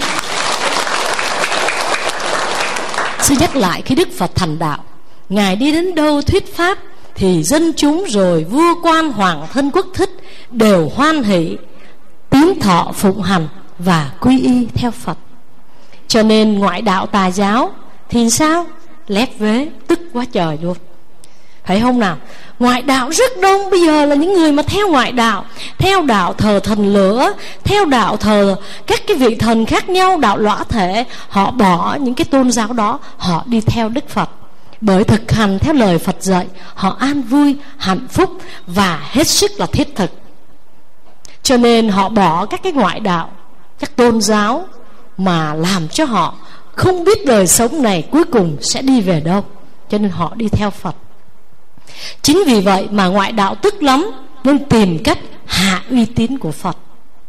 Sư nhắc lại, khi Đức Phật thành đạo, Ngài đi đến đâu thuyết pháp thì dân chúng rồi vua quan hoàng thân quốc thích đều hoan hỷ tín thọ phụng hành và quy y theo Phật. Cho nên ngoại đạo tà giáo thì sao? Lép vế, tức quá trời luôn, phải không nào? Ngoại đạo rất đông. Bây giờ là những người mà theo ngoại đạo, theo đạo thờ thần lửa, theo đạo thờ các cái vị thần khác nhau, đạo lõa thể. Họ bỏ những cái tôn giáo đó, họ đi theo Đức Phật. Bởi thực hành theo lời Phật dạy, họ an vui, hạnh phúc và hết sức là thiết thực. Cho nên họ bỏ các cái ngoại đạo, các tôn giáo mà làm cho họ không biết đời sống này cuối cùng sẽ đi về đâu. Cho nên họ đi theo Phật. Chính vì vậy mà ngoại đạo tức lắm, nên tìm cách hạ uy tín của Phật.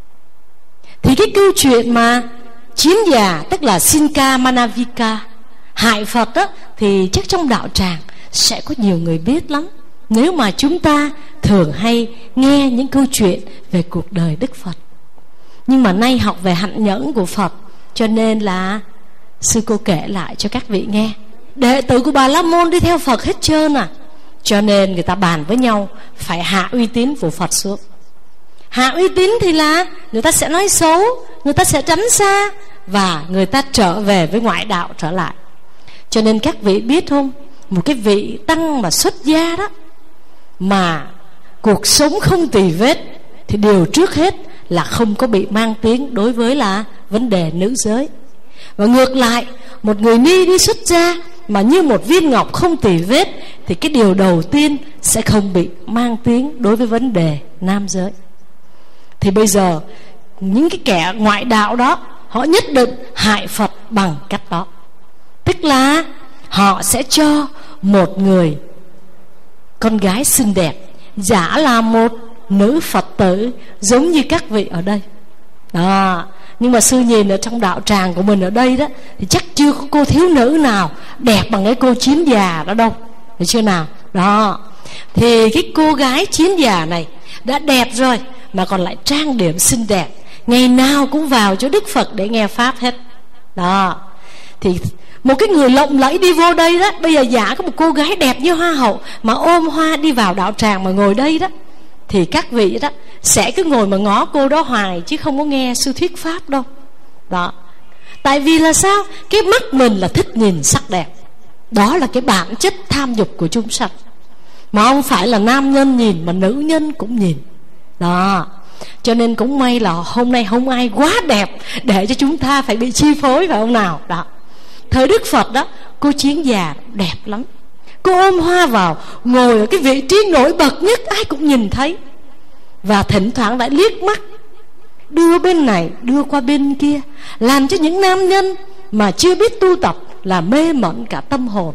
Thì cái câu chuyện mà chiến già, tức là Sinka Manavika, hại Phật á, thì chắc trong đạo tràng sẽ có nhiều người biết lắm, nếu mà chúng ta thường hay nghe những câu chuyện về cuộc đời Đức Phật. Nhưng mà nay học về hạnh nhẫn của Phật, cho nên là sư cô kể lại cho các vị nghe. Đệ tử của Bà La Môn đi theo Phật hết trơn à. Cho nên người ta bàn với nhau phải hạ uy tín của Phật xuống. Hạ uy tín thì là người ta sẽ nói xấu, người ta sẽ tránh xa, và người ta trở về với ngoại đạo trở lại. Cho nên các vị biết không, một cái vị tăng mà xuất gia đó, mà cuộc sống không tỳ vết, thì điều trước hết là không có bị mang tiếng đối với là vấn đề nữ giới. Và ngược lại, một người ni đi xuất gia mà như một viên ngọc không tỳ vết, thì cái điều đầu tiên sẽ không bị mang tiếng đối với vấn đề nam giới. Thì bây giờ những cái kẻ ngoại đạo đó, họ nhất định hại Phật bằng cách đó. Tức là họ sẽ cho một người con gái xinh đẹp giả là một nữ Phật tử, giống như các vị ở đây đó. Nhưng mà sư nhìn ở trong đạo tràng của mình ở đây đó, thì chắc chưa có cô thiếu nữ nào đẹp bằng cái cô chiến già đó đâu, được chưa nào? Đó, thì cái cô gái chiến già này đã đẹp rồi mà còn lại trang điểm xinh đẹp, ngày nào cũng vào chỗ Đức Phật để nghe pháp hết đó. Thì một cái người lộng lẫy đi vô đây đó, bây giờ giả có một cô gái đẹp như hoa hậu mà ôm hoa đi vào đạo tràng mà ngồi đây đó, thì các vị đó sẽ cứ ngồi mà ngó cô đó hoài, chứ không có nghe sư thuyết pháp đâu đó. Tại vì là sao? Cái mắt mình là thích nhìn sắc đẹp. Đó là cái bản chất tham dục của chúng sanh, mà không phải là nam nhân nhìn mà nữ nhân cũng nhìn đó. Cho nên cũng may là hôm nay không ai quá đẹp để cho chúng ta phải bị chi phối, phải không nào? Đó, thời Đức Phật đó, cô chiến già đẹp lắm. Cô ôm hoa vào, ngồi ở cái vị trí nổi bật nhất, ai cũng nhìn thấy. Và thỉnh thoảng lại liếc mắt đưa bên này, đưa qua bên kia, làm cho những nam nhân mà chưa biết tu tập là mê mẩn cả tâm hồn.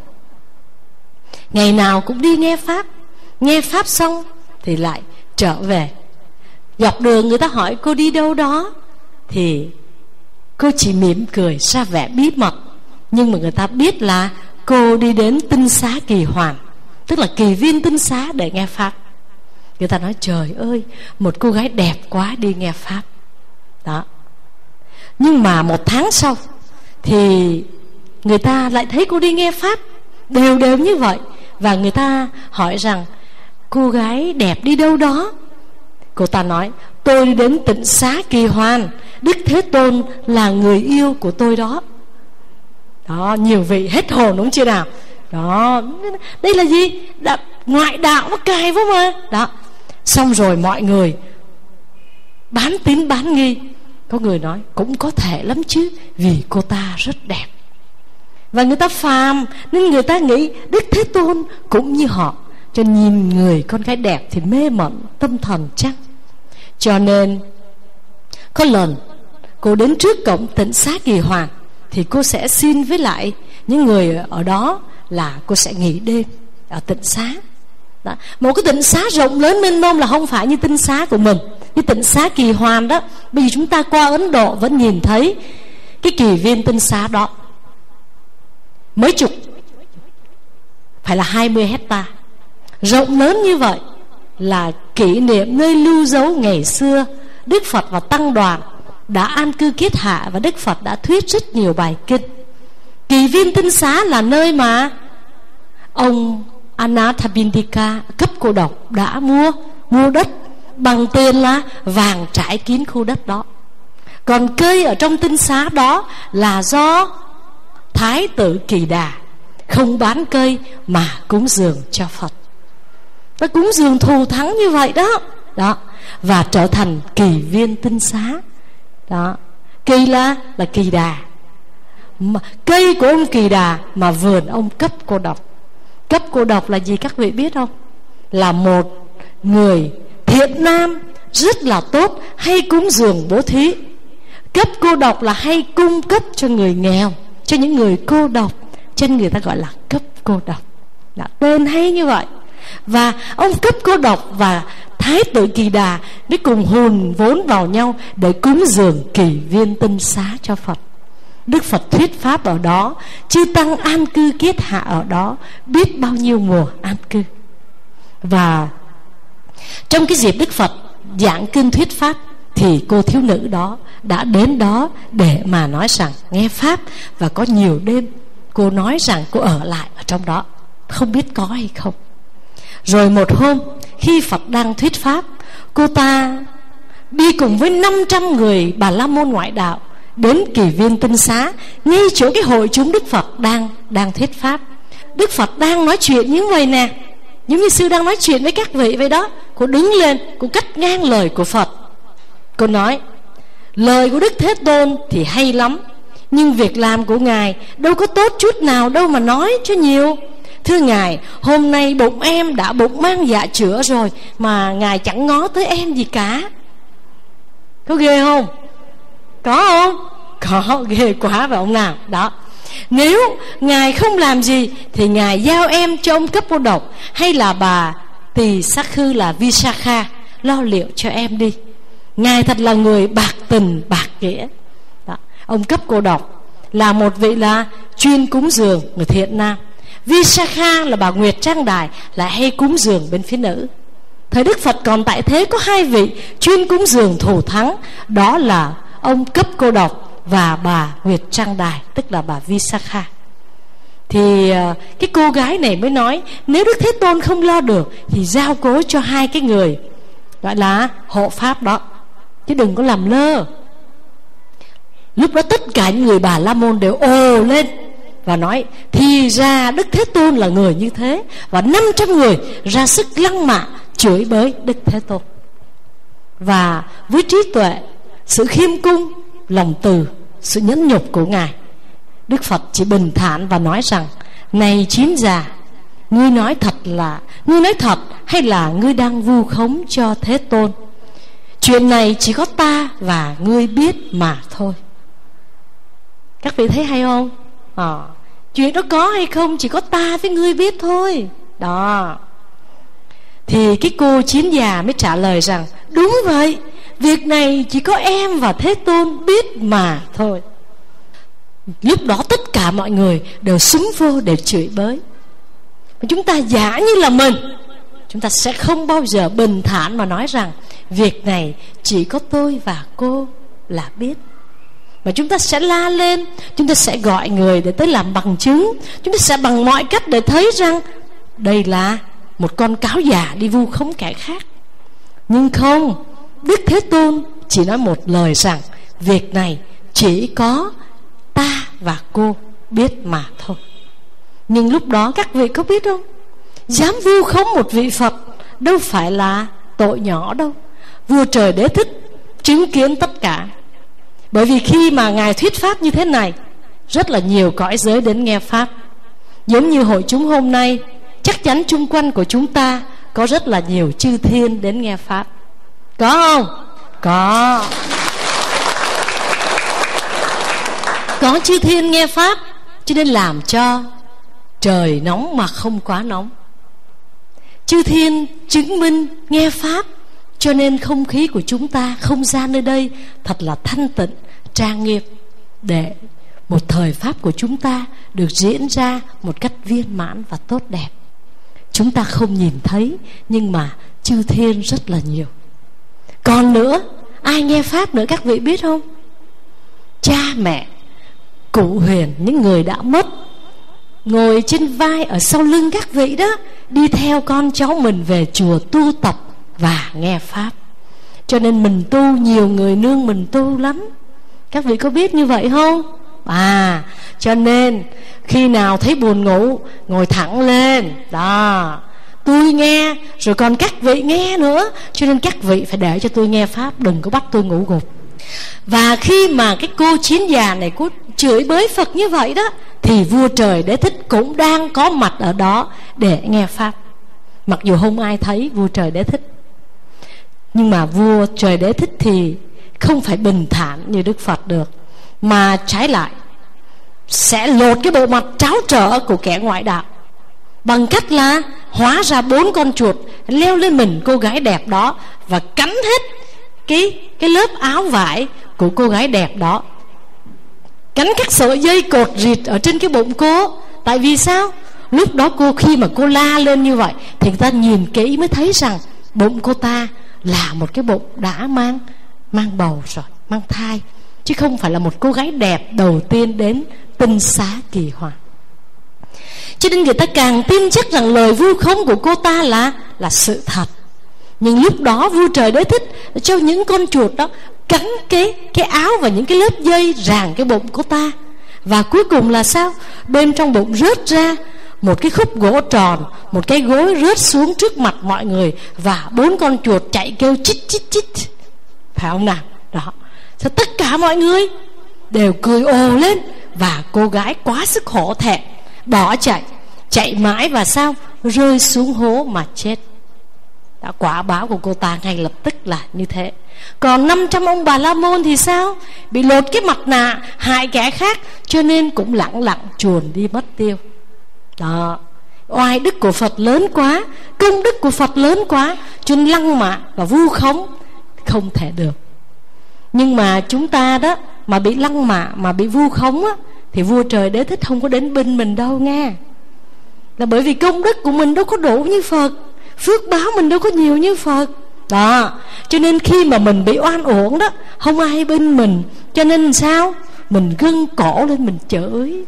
Ngày nào cũng đi nghe pháp, nghe pháp xong thì lại trở về. Dọc đường người ta hỏi cô đi đâu đó, thì cô chỉ mỉm cười ra vẻ bí mật. Nhưng mà người ta biết là cô đi đến Tinh Xá Kỳ Hoàn, tức là kỳ viên Tinh Xá, để nghe pháp. Người ta nói trời ơi, một cô gái đẹp quá đi nghe pháp đó. Nhưng mà 1 tháng sau thì người ta lại thấy cô đi nghe pháp đều đều như vậy. Và người ta hỏi rằng cô gái đẹp đi đâu đó. Cô ta nói tôi đi đến Tịnh Xá Kỳ Hoàn, Đức Thế Tôn là người yêu của tôi đó. Đó, nhiều vị hết hồn đúng chưa nào? Đó, đây là gì? Ngoại đạo nó cài vô mà. Đó, xong rồi mọi người bán tín bán nghi. Có người nói cũng có thể lắm chứ, vì cô ta rất đẹp. Và người ta phàm nên người ta nghĩ Đức Thế Tôn cũng như họ, cho nhìn người con gái đẹp thì mê mẩn tâm thần chăng. Cho nên có lần cô đến trước cổng Tịnh Xá Kỳ Hoàn, thì cô sẽ xin với lại những người ở đó là cô sẽ nghỉ đêm ở Tịnh Xá đó. Một cái Tịnh Xá rộng lớn mênh mông, là không phải như Tinh Xá của mình. Cái Tịnh Xá Kỳ Hoàn đó, bây giờ chúng ta qua Ấn Độ vẫn nhìn thấy cái kỳ viên Tinh Xá đó, mấy chục, phải là 20 hectare, rộng lớn như vậy. là kỷ niệm nơi lưu dấu ngày xưa Đức Phật và tăng đoàn đã an cư kiết hạ, và Đức Phật đã thuyết rất nhiều bài kinh. Kỳ viên tinh xá là nơi mà ông Anathapindika cấp cô độc đã mua đất bằng tiền là vàng trải kín khu đất đó. Còn cây ở trong tinh xá đó là do Thái tử Kỳ Đà không bán cây mà cúng dường cho Phật. Nó cúng dường thù thắng như vậy đó, và trở thành kỳ viên tinh xá đó. Kỳ là Kỳ Đà, mà cây của ông Kỳ Đà mà vườn ông cấp cô độc. Cấp cô độc là gì các vị biết không? Là một người thiện nam rất là tốt, hay cúng dường bố thí. Cấp cô độc là hay cung cấp cho người nghèo, cho những người cô độc, cho nên người ta gọi là cấp cô độc. Đã tên hay như vậy. Và ông cấp cô độc và Thái tử Kỳ Đà mới cùng hùn vốn vào nhau để cúng dường kỳ viên tinh xá cho Phật. Đức Phật thuyết pháp ở đó, chư tăng an cư kiết hạ ở đó biết bao nhiêu mùa an cư. Và trong cái dịp Đức Phật giảng kinh thuyết pháp thì cô thiếu nữ đó đã đến đó để mà nói rằng nghe pháp. Và có nhiều đêm cô nói rằng cô ở lại ở trong đó, không biết có hay không. Rồi một hôm khi Phật đang thuyết pháp, cô ta đi cùng với 500 người Bà La Môn ngoại đạo đến kỳ viên tinh xá, ngay chỗ cái hội chúng Đức Phật đang thuyết pháp. Đức Phật đang nói chuyện như vậy nè, giống như sư đang nói chuyện với các vị vậy đó. Cô đứng lên, cô cắt ngang lời của Phật. Cô nói: lời của Đức Thế Tôn thì hay lắm, nhưng việc làm của Ngài đâu có tốt chút nào đâu mà nói cho nhiều. Thưa Ngài, hôm nay bụng em đã bụng mang dạ chữa rồi mà Ngài chẳng ngó tới em gì cả. Có ghê không? Có không? Có, ghê quá phải ông nào? Đó. Nếu Ngài không làm gì thì Ngài giao em cho ông cấp cô độc, hay là bà Tỳ Sắc Khư là Visakha lo liệu cho em đi. Ngài thật là người bạc tình bạc nghĩa. Đó. Ông cấp cô độc là một vị là chuyên cúng dường người thiện nam. Visakha là bà Nguyệt Trang Đài, là hay cúng dường bên phía nữ. Thời Đức Phật còn tại thế có hai vị chuyên cúng dường thù thắng, đó là ông cấp cô độc và bà Nguyệt Trang Đài, tức là bà Visakha. Thì cái cô gái này mới nói, nếu Đức Thế Tôn không lo được thì giao cố cho hai cái người gọi là hộ pháp đó, chứ đừng có làm lơ. Lúc đó tất cả những người Bà La Môn đều ồ lên và nói: thì ra Đức Thế Tôn là người như thế. Và 500 người ra sức lăng mạ chửi bới Đức Thế Tôn. Và với trí tuệ, sự khiêm cung, lòng từ, sự nhẫn nhục của Ngài, Đức Phật chỉ bình thản và nói rằng: này chín già, ngươi nói thật hay là ngươi đang vu khống cho Thế Tôn? Chuyện này chỉ có ta và ngươi biết mà thôi. Các vị thấy hay không? Chuyện đó có hay không chỉ có ta với ngươi biết thôi. Đó. Thì cái cô chín già mới trả lời rằng: đúng vậy, việc này chỉ có em và Thế Tôn biết mà thôi. Lúc đó tất cả mọi người đều xúm vô để chửi bới. Mà chúng ta giả như là mình, chúng ta sẽ không bao giờ bình thản mà nói rằng việc này chỉ có tôi và cô là biết. Mà chúng ta sẽ la lên, chúng ta sẽ gọi người để tới làm bằng chứng, chúng ta sẽ bằng mọi cách để thấy rằng đây là một con cáo già đi vu khống kẻ khác. Nhưng không, Đức Thế Tôn chỉ nói một lời rằng việc này chỉ có ta và cô biết mà thôi. Nhưng lúc đó các vị có biết không, dám vu khống một vị Phật đâu phải là tội nhỏ đâu. Vua Trời Đế Thích chứng kiến tất cả. Bởi vì khi mà Ngài thuyết pháp như thế này, rất là nhiều cõi giới đến nghe pháp. Giống như hội chúng hôm nay, chắc chắn chung quanh của chúng ta có rất là nhiều chư thiên đến nghe pháp. Có không? Có. Có chư thiên nghe pháp, cho nên làm cho trời nóng mà không quá nóng. Chư thiên chứng minh nghe pháp, cho nên không khí của chúng ta, không gian nơi đây thật là thanh tịnh, trang nghiêm, để một thời pháp của chúng ta được diễn ra một cách viên mãn và tốt đẹp. chúng ta không nhìn thấy, nhưng mà chư thiên rất là nhiều. Còn nữa, ai nghe pháp nữa các vị biết không? Cha mẹ, cụ huyền, những người đã mất, ngồi trên vai ở sau lưng các vị đó, đi theo con cháu mình về chùa tu tập và nghe pháp. Cho nên mình tu, nhiều người nương mình tu lắm. Các vị có biết như vậy không? Cho nên khi nào thấy buồn ngủ, ngồi thẳng lên. Đó, tôi nghe, rồi còn các vị nghe nữa. Cho nên các vị phải để cho tôi nghe pháp, đừng có bắt tôi ngủ gục. Và khi mà cái cô chiến già này cô chửi bới Phật như vậy đó, thì vua Trời Đế Thích cũng đang có mặt ở đó để nghe pháp. Mặc dù không ai thấy vua Trời Đế Thích, nhưng mà vua Trời Đế Thích thì không phải bình thản như Đức Phật được, mà trái lại sẽ lột cái bộ mặt tráo trở của kẻ ngoại đạo, bằng cách là hóa ra 4 con chuột leo lên mình cô gái đẹp đó và cắn hết cái lớp áo vải của cô gái đẹp đó, cắn các sợi dây cột rịt ở trên cái bụng cô. Tại vì sao? Lúc đó khi mà cô la lên như vậy thì người ta nhìn kỹ mới thấy rằng bụng cô ta là một cái bụng đã mang bầu rồi, mang thai, chứ không phải là một cô gái đẹp đầu tiên đến Tinh Xá Kỳ Hoàng. Cho nên người ta càng tin chắc rằng lời vu khống của cô ta là sự thật. Nhưng lúc đó vua Trời Đế Thích cho những con chuột đó cắn cái áo và những cái lớp dây ràng cái bụng cô ta. Và cuối cùng là sao? Bên trong bụng rớt ra một cái khúc gỗ tròn, một cái gối rớt xuống trước mặt mọi người, và 4 con chuột chạy kêu chít chít chít. Phải không nào? Đó. Thì tất cả mọi người đều cười ồ lên, và cô gái quá sức hổ thẹn bỏ chạy mãi, và sao? Rơi xuống hố mà chết. Đã quả báo của cô ta ngay lập tức là như thế. Còn 500 ông Bà La Môn thì sao? Bị lột cái mặt nạ, hại kẻ khác, cho nên cũng lẳng lặng chuồn đi mất tiêu. Đó, oai đức của Phật lớn quá, công đức của Phật lớn quá, cho nên lăng mạ và vu khống không thể được. Nhưng mà chúng ta đó, mà bị lăng mạ, mà bị vu khống á, thì vua Trời Đế Thích không có đến binh mình đâu nghe. Là bởi vì công đức của mình đâu có đủ như Phật, phước báo mình đâu có nhiều như Phật. Đó, cho nên khi mà mình bị oan uổng đó, không ai bên mình, cho nên sao? Mình gân cổ lên mình chửi.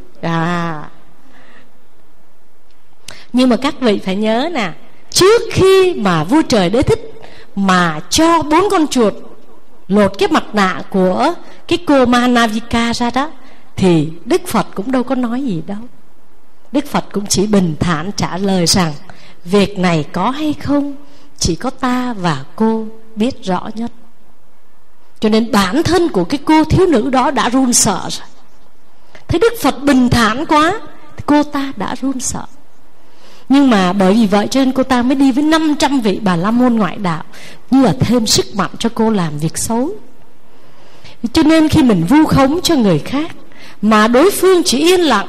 Nhưng mà các vị phải nhớ nè, trước khi mà vua Trời Đế Thích mà cho 4 con chuột lột cái mặt nạ của cái cô Mahanavika ra đó, thì Đức Phật cũng đâu có nói gì đâu. Đức Phật cũng chỉ bình thản trả lời rằng việc này có hay không chỉ có ta và cô biết rõ nhất. Cho nên bản thân của cái cô thiếu nữ đó đã run sợ rồi. Thấy Đức Phật bình thản quá thì cô ta đã run sợ. Nhưng mà bởi vì vậy cho nên cô ta mới đi với 500 vị Bà La Môn ngoại đạo, như là thêm sức mạnh cho cô làm việc xấu. Cho nên khi mình vu khống cho người khác mà đối phương chỉ yên lặng,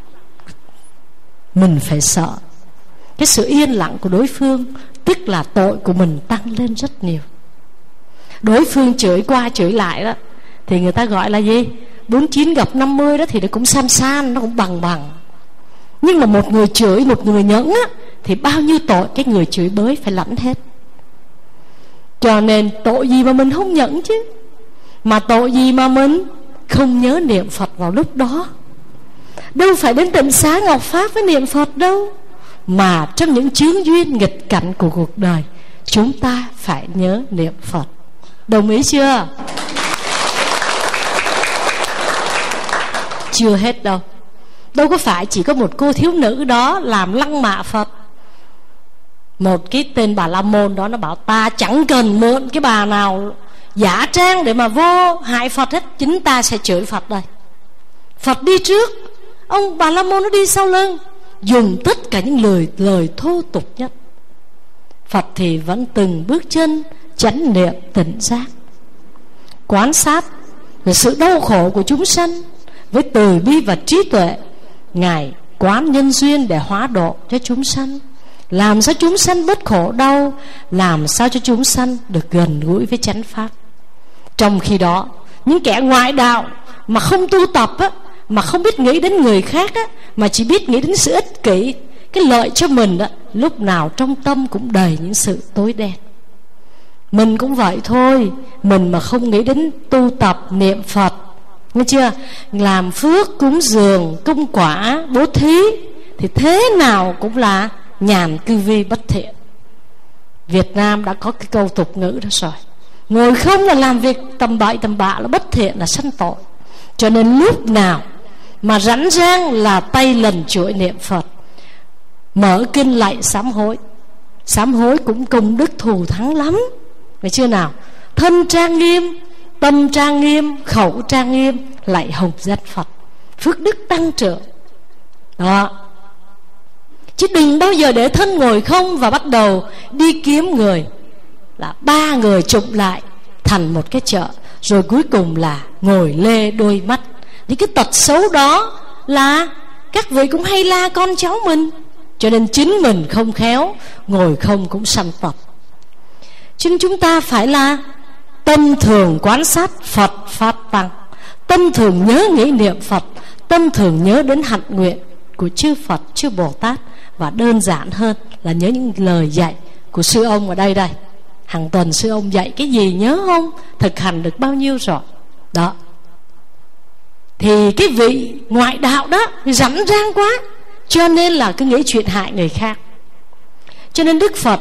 mình phải sợ. Cái sự yên lặng của đối phương tức là tội của mình tăng lên rất nhiều. Đối phương chửi qua chửi lại đó thì người ta gọi là gì? 49 gặp 50 đó thì nó cũng san, nó cũng bằng. Nhưng mà một người chửi, một người nhẫn á, thì bao nhiêu tội cái người chửi bới phải lãnh hết. Cho nên tội gì mà mình không nhẫn chứ? Mà tội gì mà mình không nhớ niệm Phật vào lúc đó? Đâu phải đến tận xá Ngọc Pháp với niệm Phật đâu, mà trong những chướng duyên nghịch cảnh của cuộc đời, chúng ta phải nhớ niệm Phật. Đồng ý chưa? Chưa hết đâu. Đâu có phải chỉ có một cô thiếu nữ đó làm lăng mạ Phật. Một cái tên Bà La Môn đó nó bảo ta chẳng cần mượn cái bà nào giả trang để mà vô hại Phật hết, chính ta sẽ chửi Phật đây. Phật đi trước, ông Bà La Môn nó đi sau lưng, dùng tất cả những lời thô tục nhất. Phật thì vẫn từng bước chân chánh niệm tỉnh giác, quan sát về sự đau khổ của chúng sanh với từ bi và trí tuệ. Ngài quán nhân duyên để hóa độ cho chúng sanh, làm sao chúng sanh bớt khổ đau, làm sao cho chúng sanh được gần gũi với chánh pháp. Trong khi đó, những kẻ ngoại đạo mà không tu tập á, mà không biết nghĩ đến người khác á, mà chỉ biết nghĩ đến sự ích kỷ, cái lợi cho mình á, lúc nào trong tâm cũng đầy những sự tối đen. Mình cũng vậy thôi. Mình mà không nghĩ đến tu tập niệm Phật, nghe chưa, làm phước cúng dường cung quả bố thí, thì thế nào cũng là nhàn cư vi bất thiện. Việt Nam đã có cái câu tục ngữ đó rồi. Ngồi không là làm việc tầm bậy tầm bạ, là bất thiện, là sanh tội. Cho nên lúc nào mà rảnh rang là tay lần chuỗi niệm Phật, mở kinh lạy sám hối. Sám hối cũng công đức thù thắng lắm, phải chưa nào? Thân trang nghiêm, tâm trang nghiêm, khẩu trang nghiêm, lạy hồng danh Phật, phước đức tăng trưởng đó. Chứ đừng bao giờ để thân ngồi không và bắt đầu đi kiếm người, là 3 người chụm lại thành một cái chợ, rồi cuối cùng là ngồi lê đôi mắt. Những cái tật xấu đó là các vị cũng hay la con cháu mình. Cho nên chính mình không khéo, ngồi không cũng sanh tật. Cho nên chúng ta phải là tâm thường quán sát Phật Pháp Tăng, tâm thường nhớ nghĩ niệm Phật, tâm thường nhớ đến hạnh nguyện của chư Phật, chư Bồ Tát. Và đơn giản hơn là nhớ những lời dạy của sư ông ở đây đây. Hàng tuần sư ông dạy cái gì nhớ không? Thực hành được bao nhiêu rồi? Đó. Thì cái vị ngoại đạo đó rảnh rang quá, cho nên là cứ nghĩ chuyện hại người khác. Cho nên Đức Phật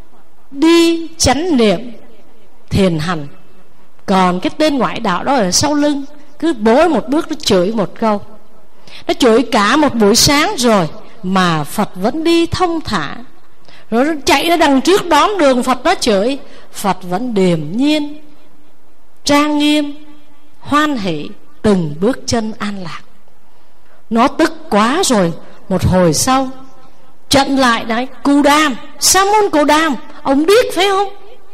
đi chánh niệm thiền hành, còn cái tên ngoại đạo đó ở sau lưng, cứ bối một bước nó chửi một câu. Nó chửi cả một buổi sáng rồi mà Phật vẫn đi thông thả. Rồi nó chạy ra đằng trước đón đường Phật nó chửi, Phật vẫn điềm nhiên, trang nghiêm, hoan hỷ, từng bước chân an lạc. Nó tức quá rồi, một hồi sau trận lại đấy, Cù Đàm, Sa môn Cù Đàm, ông biết phải không?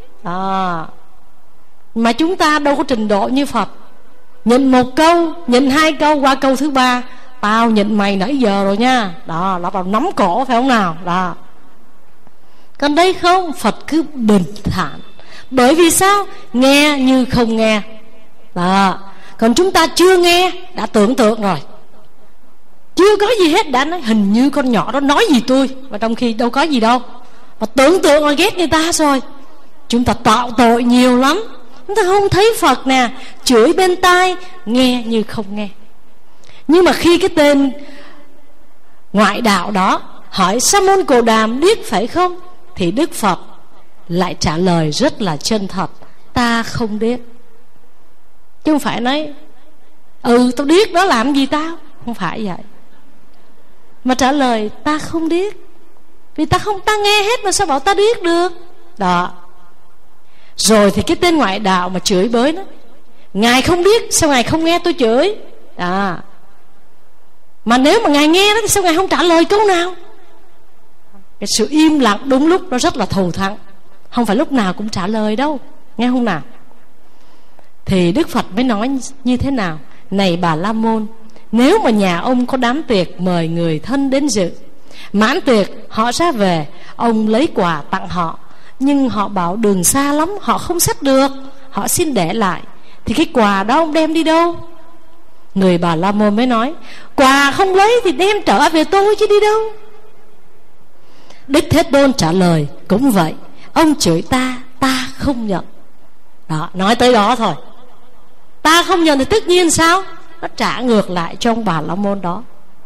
Mà chúng ta đâu có trình độ như Phật. Nhịn một câu, nhịn 2 câu, qua câu thứ 3 tao nhịn mày nãy giờ rồi nha. Đó, nó vào nắm cổ phải không nào? Đó. Còn đây không, Phật cứ bình thản. Bởi vì sao? Nghe như không nghe. Đó. Còn chúng ta chưa nghe đã tưởng tượng rồi, chưa có gì hết đã nói hình như con nhỏ đó nói gì tôi, và trong khi đâu có gì đâu, mà tưởng tượng rồi ghét người ta rồi. Chúng ta tạo tội nhiều lắm. Chúng ta không thấy Phật nè, chửi bên tai, nghe như không nghe. Nhưng mà khi cái tên ngoại đạo đó hỏi Sa môn Cù Đàm biết phải không, thì Đức Phật lại trả lời rất là chân thật: ta không biết. Chứ không phải nói tao biết đó làm gì tao. Không phải vậy. Mà trả lời ta không biết. Vì ta nghe hết mà sao bảo ta biết được. Đó. Rồi thì cái tên ngoại đạo mà chửi bới nó: ngài không biết, sao ngài không nghe tôi chửi? Đó. Mà nếu mà ngài nghe đó thì sao ngài không trả lời câu nào? Cái sự im lặng đúng lúc nó rất là thù thắng. Không phải lúc nào cũng trả lời đâu, nghe không nào? Thì Đức Phật mới nói như thế nào: này Bà La Môn, nếu mà nhà ông có đám tiệc mời người thân đến dự, mãn tiệc họ ra về, ông lấy quà tặng họ, nhưng họ bảo đường xa lắm, họ không xách được, họ xin để lại, thì cái quà đó ông đem đi đâu? Người Bà La Môn mới nói: quà không lấy thì đem trở về tôi chứ đi đâu. Đức Thế Tôn trả lời: cũng vậy, ông chửi ta, ta không nhận. Đó, nói tới đó thôi. Ta không nhận thì tất nhiên sao? Nó trả ngược lại cho ông Bà La Môn đó.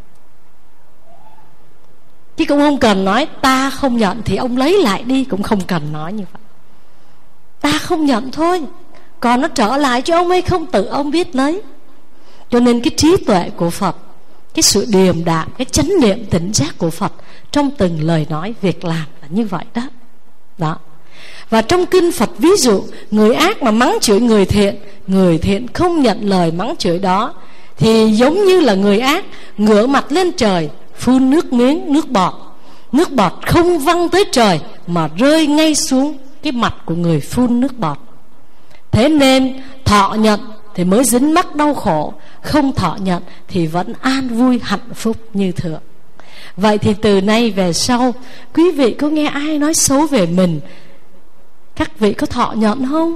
Chứ cũng không cần nói ta không nhận thì ông lấy lại đi, cũng không cần nói như vậy. Ta không nhận thôi, còn nó trở lại cho ông hay không tự ông biết lấy. Cho nên cái trí tuệ của Phật, cái sự điềm đạm, cái chánh niệm tỉnh giác của Phật trong từng lời nói việc làm là như vậy đó. Đó. Và trong kinh Phật ví dụ người ác mà mắng chửi người thiện không nhận lời mắng chửi đó, thì giống như là người ác ngửa mặt lên trời phun nước miếng, nước bọt không văng tới trời mà rơi ngay xuống cái mặt của người phun nước bọt. Thế nên thọ nhận thì mới dính mắc đau khổ, không thọ nhận thì vẫn an vui hạnh phúc như thường. Vậy thì từ nay về sau, quý vị có nghe ai nói xấu về mình, các vị có thọ nhận không?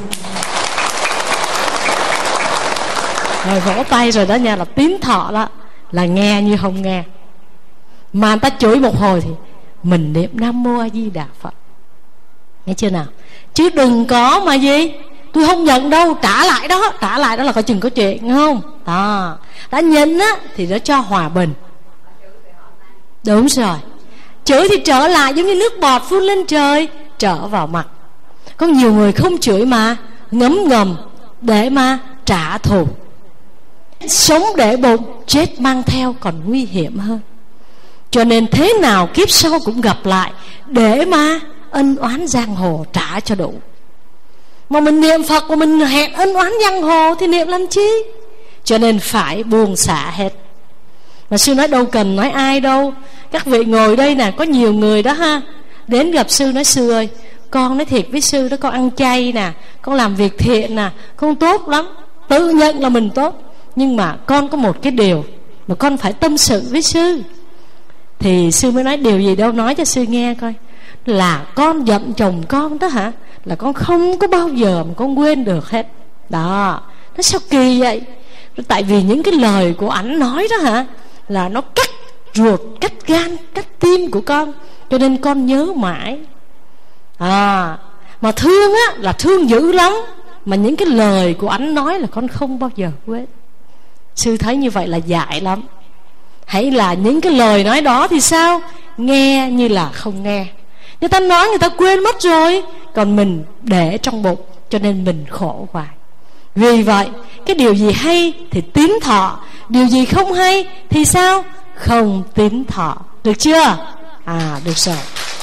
Rồi vỗ tay rồi đó nha, là tín thọ đó, là nghe như không nghe. Mà người ta chửi một hồi thì mình niệm Nam Mô A Di Đà Phật. Nghe chưa nào? Chứ đừng có mà gì tôi không nhận đâu, trả lại đó là coi chừng có chuyện, nghe không? Đó, đã nhận á thì nó cho hòa bình. Đúng rồi, chửi thì trở lại giống như nước bọt phun lên trời, trở vào mặt. Có nhiều người không chửi mà ngấm ngầm để mà trả thù. Sống để bụng, chết mang theo còn nguy hiểm hơn. Cho nên thế nào kiếp sau cũng gặp lại để mà ân oán giang hồ trả cho đủ. Mà mình niệm Phật mà mình hẹn ân oán giang hồ thì niệm làm chi? Cho nên phải buông xả hết. Mà sư nói đâu cần nói ai đâu. Các vị ngồi đây nè, có nhiều người đó ha, đến gặp sư nói: sư ơi, con nói thiệt với sư đó, con ăn chay nè, con làm việc thiện nè, con tốt lắm, tự nhận là mình tốt, nhưng mà con có một cái điều mà con phải tâm sự với sư. Thì sư mới nói: điều gì đâu, nói cho sư nghe coi. Là con giận chồng con đó hả? Là con không có bao giờ mà con quên được hết. Đó, nó sao kỳ vậy? Tại vì những cái lời của ảnh nói đó hả, là nó cắt ruột, cắt gan, cắt tim của con, cho nên con nhớ mãi. Mà thương á là thương dữ lắm, mà những cái lời của ảnh nói là con không bao giờ quên. Sư thấy như vậy là dại lắm. Hãy là những cái lời nói đó thì sao? Nghe như là không nghe. Người ta nói người ta quên mất rồi, còn mình để trong bụng, cho nên mình khổ hoài. Vì vậy cái điều gì hay thì tín thọ, điều gì không hay thì sao? Không tín thọ. Được chưa? Được rồi.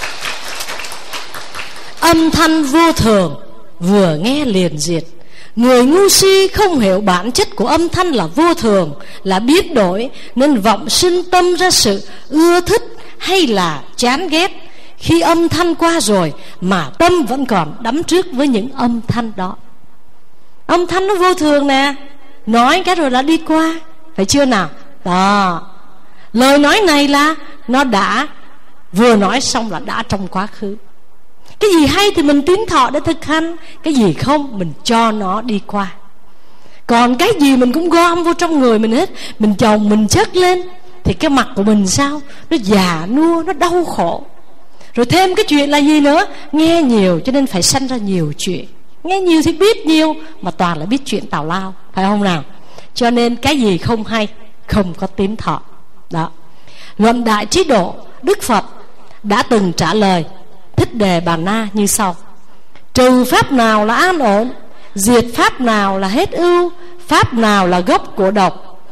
Âm thanh vô thường, vừa nghe liền diệt. Người ngu si không hiểu bản chất của âm thanh là vô thường, là biến đổi, nên vọng sinh tâm ra sự ưa thích hay là chán ghét. Khi âm thanh qua rồi mà tâm vẫn còn đắm trước với những âm thanh đó. Âm thanh nó vô thường nè, nói cái rồi đã đi qua, phải chưa nào? Đó, lời nói này là nó đã vừa nói xong là đã trong quá khứ. Cái gì hay thì mình tín thọ để thực hành, cái gì không mình cho nó đi qua. Còn cái gì mình cũng gom vô trong người mình hết, mình chồng mình chất lên, thì cái mặt của mình sao? Nó già nua, nó đau khổ. Rồi thêm cái chuyện là gì nữa? Nghe nhiều cho nên phải sanh ra nhiều chuyện. Nghe nhiều thì biết nhiều, mà toàn là biết chuyện tào lao, phải không nào? Cho nên cái gì không hay không có tín thọ. Đó. Luận Đại Trí Độ, Đức Phật đã từng trả lời Thích Đề Bà Na như sau: trừ pháp nào là an ổn, diệt pháp nào là hết ưu, pháp nào là gốc của độc,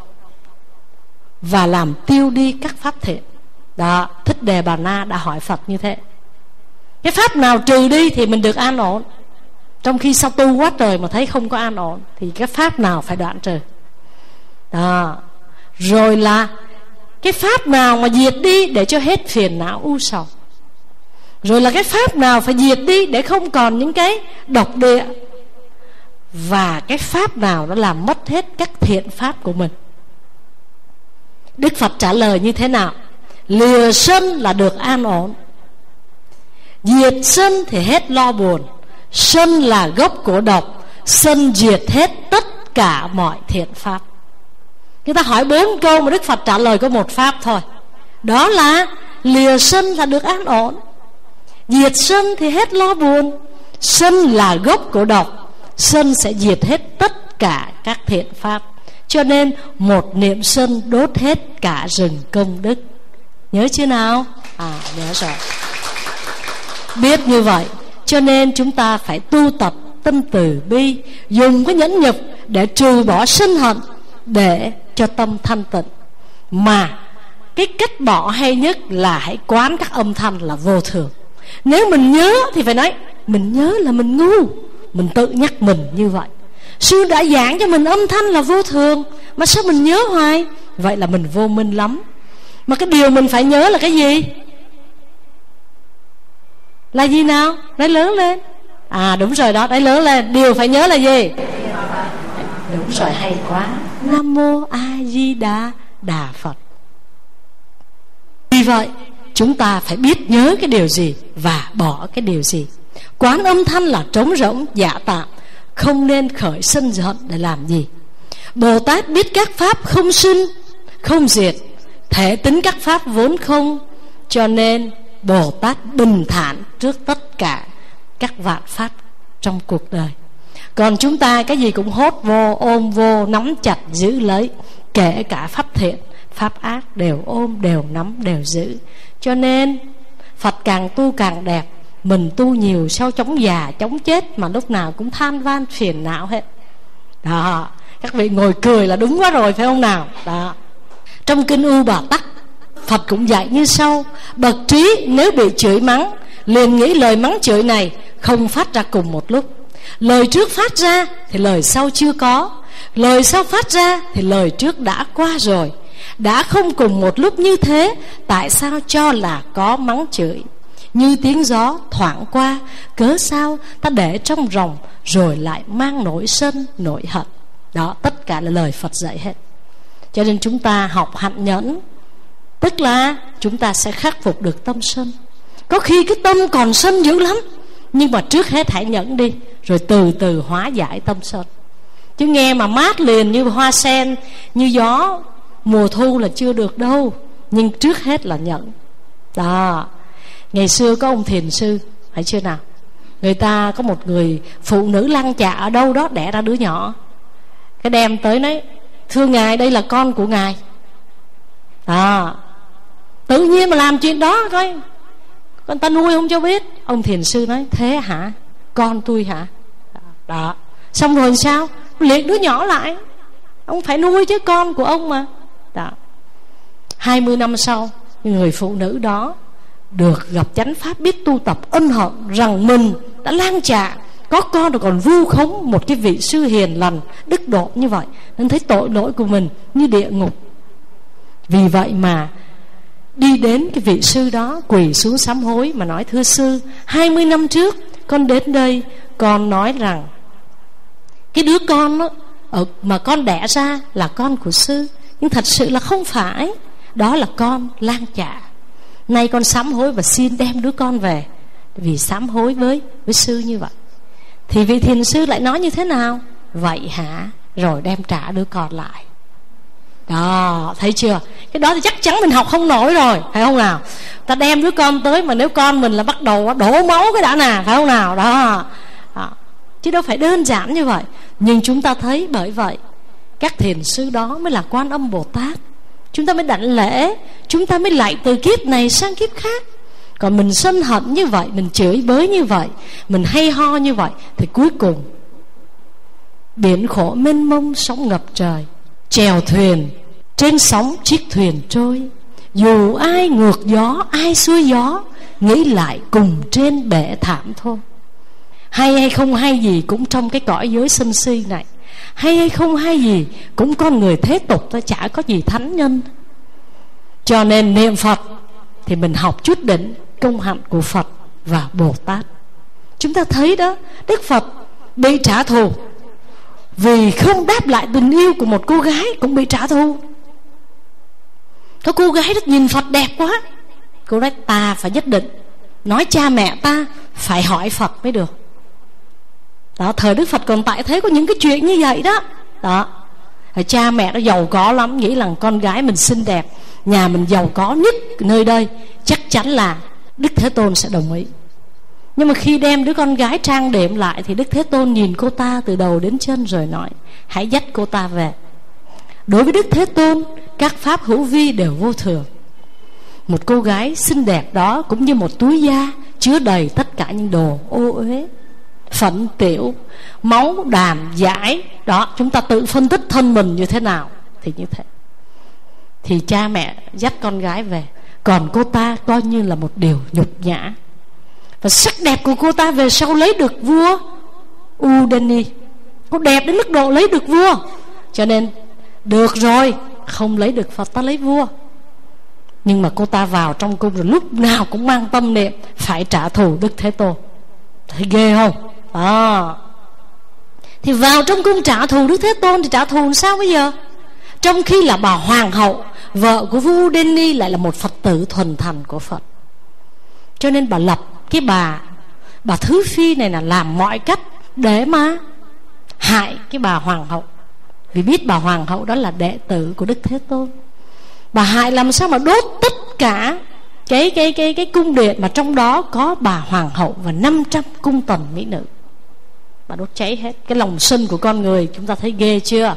và làm tiêu đi các pháp thiện. Đó, Thích Đề Bà Na đã hỏi Phật như thế. Cái pháp nào trừ đi thì mình được an ổn, trong khi sao tu quá trời mà thấy không có an ổn, thì cái pháp nào phải đoạn trừ. Đó. Rồi là cái pháp nào mà diệt đi để cho hết phiền não u sầu. Rồi là cái pháp nào phải diệt đi để không còn những cái độc địa. Và cái pháp nào nó làm mất hết các thiện pháp của mình. Đức Phật trả lời như thế nào? Lìa sân là được an ổn, diệt sân thì hết lo buồn. Sân là gốc của độc, sân diệt hết tất cả mọi thiện pháp. Người ta hỏi 4 câu mà Đức Phật trả lời có một pháp thôi. Đó là lìa sân là được an ổn, diệt sân thì hết lo buồn. Sân là gốc của độc, sân sẽ diệt hết tất cả các thiện pháp. Cho nên một niệm sân đốt hết cả rừng công đức. Nhớ chưa nào? Nhớ rồi. Biết như vậy, cho nên chúng ta phải tu tập tâm từ bi, dùng cái nhẫn nhục để trừ bỏ sân hận, để cho tâm thanh tịnh. Mà cái cách bỏ hay nhất là hãy quán các âm thanh là vô thường. Nếu mình nhớ thì phải nói mình nhớ là mình ngu, mình tự nhắc mình như vậy. Sư đã giảng cho mình âm thanh là vô thường, mà sao mình nhớ hoài? Vậy là mình vô minh lắm. Mà cái điều mình phải nhớ là cái gì? Là gì nào? Nói lớn lên. Đúng rồi đó, nói lớn lên. Điều phải nhớ là gì? Đúng rồi, hay quá. Nam Mô A Di Đà Phật. Vì vậy chúng ta phải biết nhớ cái điều gì và bỏ cái điều gì. Quán âm thanh là trống rỗng, dạ tạm, không nên khởi sân giận để làm gì. Bồ Tát biết các pháp không sinh, không diệt, thể tính các pháp vốn không, cho nên Bồ Tát bình thản trước tất cả các vạn pháp trong cuộc đời. Còn chúng ta cái gì cũng hốt vô, ôm vô, nắm chặt giữ lấy. Kể cả pháp thiện, pháp ác đều ôm, đều nắm, đều giữ. Cho nên Phật càng tu càng đẹp. Mình tu nhiều sao chống già chống chết mà lúc nào cũng than van phiền não hết. Đó, các vị ngồi cười là đúng quá rồi, phải không nào? Đó. Trong kinh U Bà Tắc, Phật cũng dạy như sau: bậc trí nếu bị chửi mắng, liền nghĩ lời mắng chửi này không phát ra cùng một lúc. Lời trước phát ra thì lời sau chưa có, lời sau phát ra thì lời trước đã qua rồi. Đã không cùng một lúc như thế, tại sao cho là có mắng chửi? Như tiếng gió thoảng qua, cớ sao ta để trong ròng, rồi lại mang nỗi sân nỗi hận. Đó, tất cả là lời Phật dạy hết. Cho nên chúng ta học hạnh nhẫn, tức là chúng ta sẽ khắc phục được tâm sân. Có khi cái tâm còn sân dữ lắm, nhưng mà trước hết hãy nhẫn đi, rồi từ từ hóa giải tâm sân. Chứ nghe mà mát liền như hoa sen, như gió mùa thu là chưa được đâu. Nhưng trước hết là nhẫn. Đó. Ngày xưa có ông thiền sư, phải chưa nào? Người ta có một người phụ nữ lăng chạ ở đâu đó đẻ ra đứa nhỏ. Cái đem tới nói: thưa ngài, đây là con của ngài. Đó. Tự nhiên mà làm chuyện đó coi, con ta nuôi không cho biết. Ông thiền sư nói: thế hả? Con tôi hả? Đó. Xong rồi sao? Liệt đứa nhỏ lại. Ông phải nuôi chứ, con của ông mà. Đó. 20 năm sau, người phụ nữ đó được gặp chánh pháp, biết tu tập, ân hận rằng mình đã lang trạ, có con rồi còn vu khống một cái vị sư hiền lành đức độ như vậy, nên thấy tội lỗi của mình như địa ngục. Vì vậy mà đi đến cái vị sư đó, quỳ xuống sám hối mà nói: thưa sư, 20 năm trước con đến đây, con nói rằng cái đứa con đó, mà con đẻ ra là con của sư, nhưng thật sự là không phải. Đó là con lang trạ. Nay con sám hối và xin đem đứa con về, vì sám hối với sư như vậy. Thì vị thiền sư lại nói như thế nào? Vậy hả? Rồi đem trả đứa con lại. Đó, thấy chưa? Cái đó thì chắc chắn mình học không nổi rồi, phải không nào? Ta đem đứa con tới, mà nếu con mình là bắt đầu đổ máu cái đã nè, phải không nào? Đó. Đó. Chứ đâu phải đơn giản như vậy. Nhưng chúng ta thấy bởi vậy các thiền sư đó mới là Quan Âm Bồ Tát. Chúng ta mới đảnh lễ, chúng ta mới lạy từ kiếp này sang kiếp khác. Còn mình sân hận như vậy, mình chửi bới như vậy, mình hay ho như vậy, thì cuối cùng biển khổ mênh mông sóng ngập trời, chèo thuyền trên sóng chiếc thuyền trôi. Dù ai ngược gió, ai xuôi gió, nghĩ lại cùng trên bể thảm thôi. Hay không hay gì cũng trong cái cõi giới sân si này, hay không hay gì cũng con người thế tục thôi, chả có gì thánh nhân. Cho nên niệm Phật thì mình học chút đỉnh công hạnh của Phật và Bồ Tát. Chúng ta thấy đó, Đức Phật bị trả thù vì không đáp lại tình yêu của một cô gái, cũng bị trả thù. Có cô gái đó nhìn Phật đẹp quá, cô nói: ta phải nhất định nói cha mẹ ta phải hỏi Phật mới được. Đó, thời Đức Phật còn tại thế có những cái chuyện như vậy đó. Đó, cha mẹ nó giàu có lắm, nghĩ rằng con gái mình xinh đẹp, nhà mình giàu có nhất nơi đây, chắc chắn là Đức Thế Tôn sẽ đồng ý. Nhưng mà khi đem đứa con gái trang điểm lại thì Đức Thế Tôn nhìn cô ta từ đầu đến chân rồi nói: hãy dắt cô ta về. Đối với Đức Thế Tôn, các pháp hữu vi đều vô thường. Một cô gái xinh đẹp đó cũng như một túi da chứa đầy tất cả những đồ ô uế, phẫn tiểu, máu đàm dãi. Đó, chúng ta tự phân tích thân mình như thế nào thì như thế. Thì cha mẹ dắt con gái về, còn cô ta coi như là một điều nhục nhã. Và sắc đẹp của cô ta về sau lấy được vua Udeni. Cô đẹp đến mức độ lấy được vua. Cho nên được rồi, không lấy được Phật, ta lấy vua. Nhưng mà cô ta vào trong cung rồi lúc nào cũng mang tâm niệm phải trả thù Đức Thế Tôn. Thấy ghê không? Đó. Thì vào trong cung trả thù Đức Thế Tôn thì trả thù làm sao bây giờ? Trong khi là bà hoàng hậu, vợ của vua Udeni, lại là một Phật tử thuần thành của Phật. Cho nên bà lập cái bà Thứ Phi này là làm mọi cách để mà hại cái bà hoàng hậu. Vì biết bà hoàng hậu đó là đệ tử của Đức Thế Tôn. Bà hại làm sao mà đốt tất cả cái cung điện mà trong đó có bà hoàng hậu và 500 cung tần mỹ nữ. Bà đốt cháy hết. Cái lòng sân của con người chúng ta thấy ghê chưa?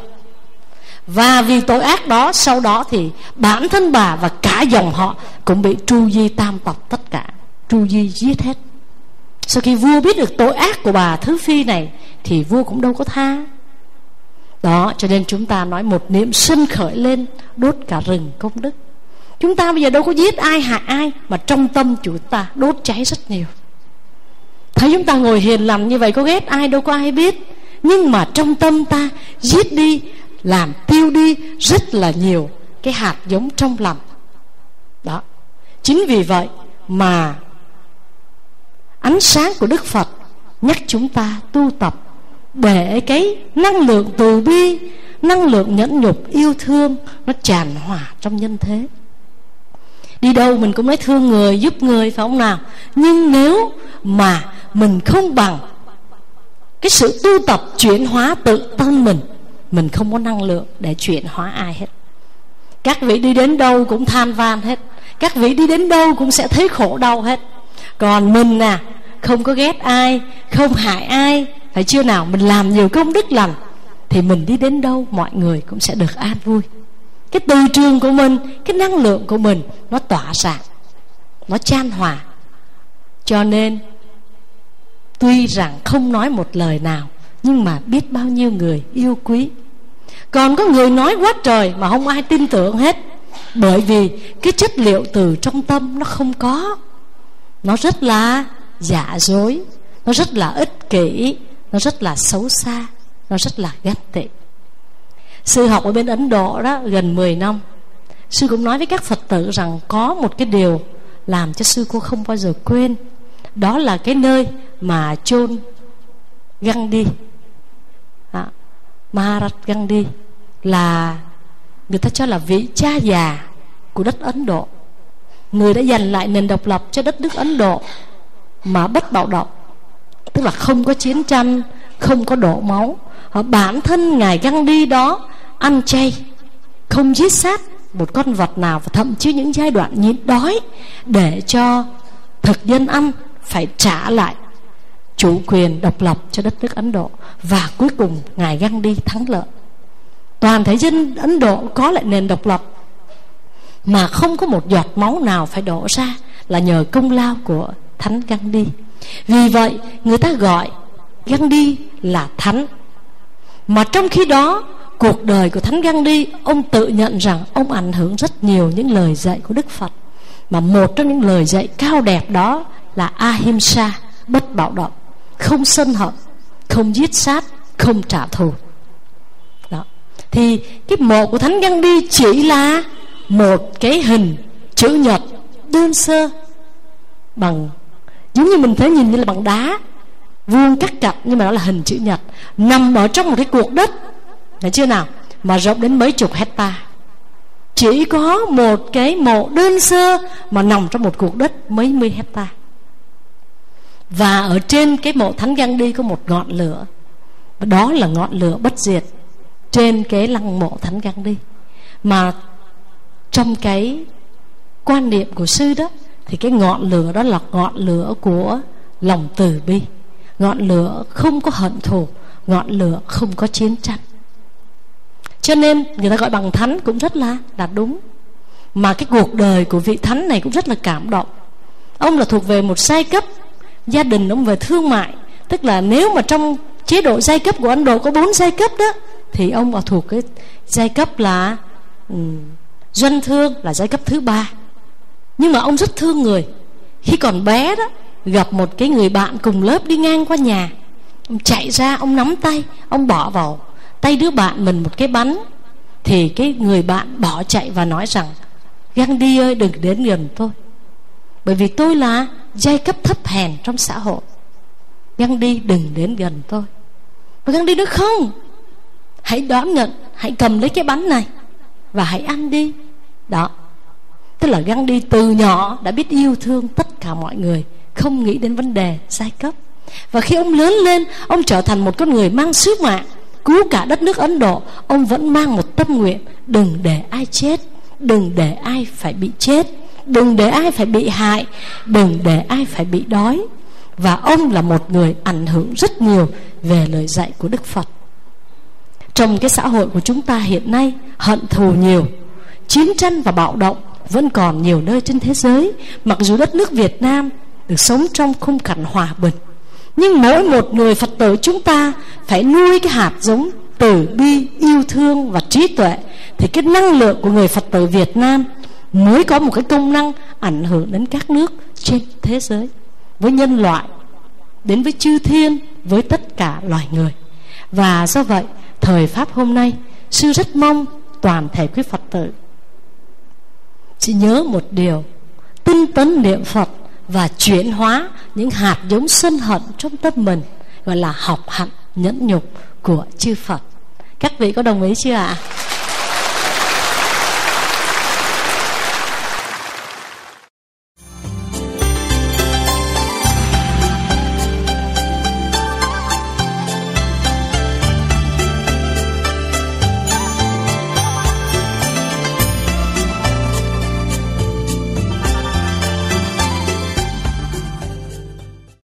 Và vì tội ác đó, sau đó thì bản thân bà và cả dòng họ cũng bị tru di tam tộc tất cả, tru di giết hết. Sau khi vua biết được tội ác của bà thứ phi này thì vua cũng đâu có tha. Đó, cho nên chúng ta nói một niệm sân khởi lên, đốt cả rừng công đức. Chúng ta bây giờ đâu có giết ai hại ai, mà trong tâm chúng ta đốt cháy rất nhiều. Thấy chúng ta ngồi hiền lành như vậy, có ghét ai đâu có ai biết, nhưng mà trong tâm ta giết đi, làm tiêu đi rất là nhiều cái hạt giống trong lòng. Đó, chính vì vậy mà ánh sáng của Đức Phật nhắc chúng ta tu tập để cái năng lượng từ bi, năng lượng nhẫn nhục, yêu thương nó tràn hòa trong nhân thế. Đi đâu mình cũng nói thương người, giúp người, phải không nào? Nhưng nếu mà mình không bằng cái sự tu tập chuyển hóa tự thân mình không có năng lượng để chuyển hóa ai hết. Các vị đi đến đâu cũng than van hết, các vị đi đến đâu cũng sẽ thấy khổ đau hết. Còn mình không có ghét ai, không hại ai, phải chưa nào? Mình làm nhiều công đức lành thì mình đi đến đâu mọi người cũng sẽ được an vui. Cái từ trường của mình, cái năng lượng của mình nó tỏa ra, nó chan hòa. Cho nên tuy rằng không nói một lời nào, nhưng mà biết bao nhiêu người yêu quý. Còn có người nói quá trời mà không ai tin tưởng hết, bởi vì cái chất liệu từ trong tâm nó không có. Nó rất là giả dối, nó rất là ích kỷ, nó rất là xấu xa, nó rất là ganh tị. Sư học ở bên Ấn Độ đó gần 10 năm, sư cũng nói với các Phật tử rằng có một cái điều làm cho sư cô không bao giờ quên. Đó là cái nơi mà chôn Gandhi, Maharaj Gandhi, là người ta cho là vị cha già của đất Ấn Độ, người đã giành lại nền độc lập cho đất nước Ấn Độ mà bất bạo động, tức là không có chiến tranh, không có đổ máu. Bản thân ngài Gandhi đó ăn chay, không giết sát một con vật nào, và thậm chí những giai đoạn nhịn đói để cho thực dân ăn phải trả lại chủ quyền độc lập cho đất nước Ấn Độ. Và cuối cùng ngài Gandhi thắng lợi. Toàn thể dân Ấn Độ có lại nền độc lập mà không có một giọt máu nào phải đổ ra, là nhờ công lao của Thánh Gandhi. Vì vậy người ta gọi Gandhi là thánh. Mà trong khi đó cuộc đời của Thánh Gandhi, ông tự nhận rằng ông ảnh hưởng rất nhiều những lời dạy của Đức Phật. Mà một trong những lời dạy cao đẹp đó là Ahimsa, bất bạo động, không sân hận, không giết sát, không trả thù. Đó. Thì cái mộ của Thánh Gandhi chỉ là một cái hình chữ nhật đơn sơ, bằng giống như mình thấy nhìn như là bằng đá vuông cắt cạch, nhưng mà nó là hình chữ nhật, nằm ở trong một cái cuộc đất, thấy chưa nào, mà rộng đến mấy chục hecta. Chỉ có một cái mộ đơn sơ mà nằm trong một cuộc đất mấy mươi hecta. Và ở trên cái mộ Thánh Gandhi có một ngọn lửa, và đó là ngọn lửa bất diệt trên cái lăng mộ Thánh Gandhi. Mà trong cái quan niệm của sư đó, thì cái ngọn lửa đó là ngọn lửa của lòng từ bi, ngọn lửa không có hận thù, ngọn lửa không có chiến tranh. Cho nên người ta gọi bằng thánh cũng rất là đúng. Mà cái cuộc đời của vị thánh này cũng rất là cảm động. Ông là thuộc về một giai cấp, gia đình ông về thương mại. Tức là nếu mà trong chế độ giai cấp của Ấn Độ có 4 giai cấp đó, thì ông là thuộc cái giai cấp là doanh thương, là giai cấp thứ 3. Nhưng mà ông rất thương người. Khi còn bé đó, gặp một cái người bạn cùng lớp đi ngang qua nhà, ông chạy ra, ông nắm tay, ông bỏ vào tay đứa bạn mình một cái bánh. Thì cái người bạn bỏ chạy và nói rằng: Gandhi ơi, đừng đến gần tôi, bởi vì tôi là giai cấp thấp hèn trong xã hội. Gandhi đừng đến gần tôi. Và Gandhi nói: không, hãy đón nhận, hãy cầm lấy cái bánh này và hãy ăn đi. Đó, tức là Gandhi từ nhỏ đã biết yêu thương tất cả mọi người, không nghĩ đến vấn đề giai cấp. Và khi ông lớn lên, ông trở thành một con người mang sứ mạng cứu cả đất nước Ấn Độ. Ông vẫn mang một tâm nguyện: đừng để ai chết, đừng để ai phải bị chết, đừng để ai phải bị hại, đừng để ai phải bị đói. Và ông là một người ảnh hưởng rất nhiều về lời dạy của Đức Phật. Trong cái xã hội của chúng ta hiện nay, hận thù nhiều, chiến tranh và bạo động vẫn còn nhiều nơi trên thế giới. Mặc dù đất nước Việt Nam được sống trong khung cảnh hòa bình, nhưng mỗi một người Phật tử chúng ta phải nuôi cái hạt giống từ bi, yêu thương và trí tuệ, thì cái năng lượng của người Phật tử Việt Nam mới có một cái công năng ảnh hưởng đến các nước trên thế giới, với nhân loại, đến với chư thiên, với tất cả loài người. Và do vậy, thời Pháp hôm nay, sư rất mong toàn thể quý Phật tử chỉ nhớ một điều: tinh tấn niệm Phật và chuyển hóa những hạt giống sân hận trong tâm mình, gọi là học hạnh nhẫn nhục của chư Phật. Các vị có đồng ý chưa ạ?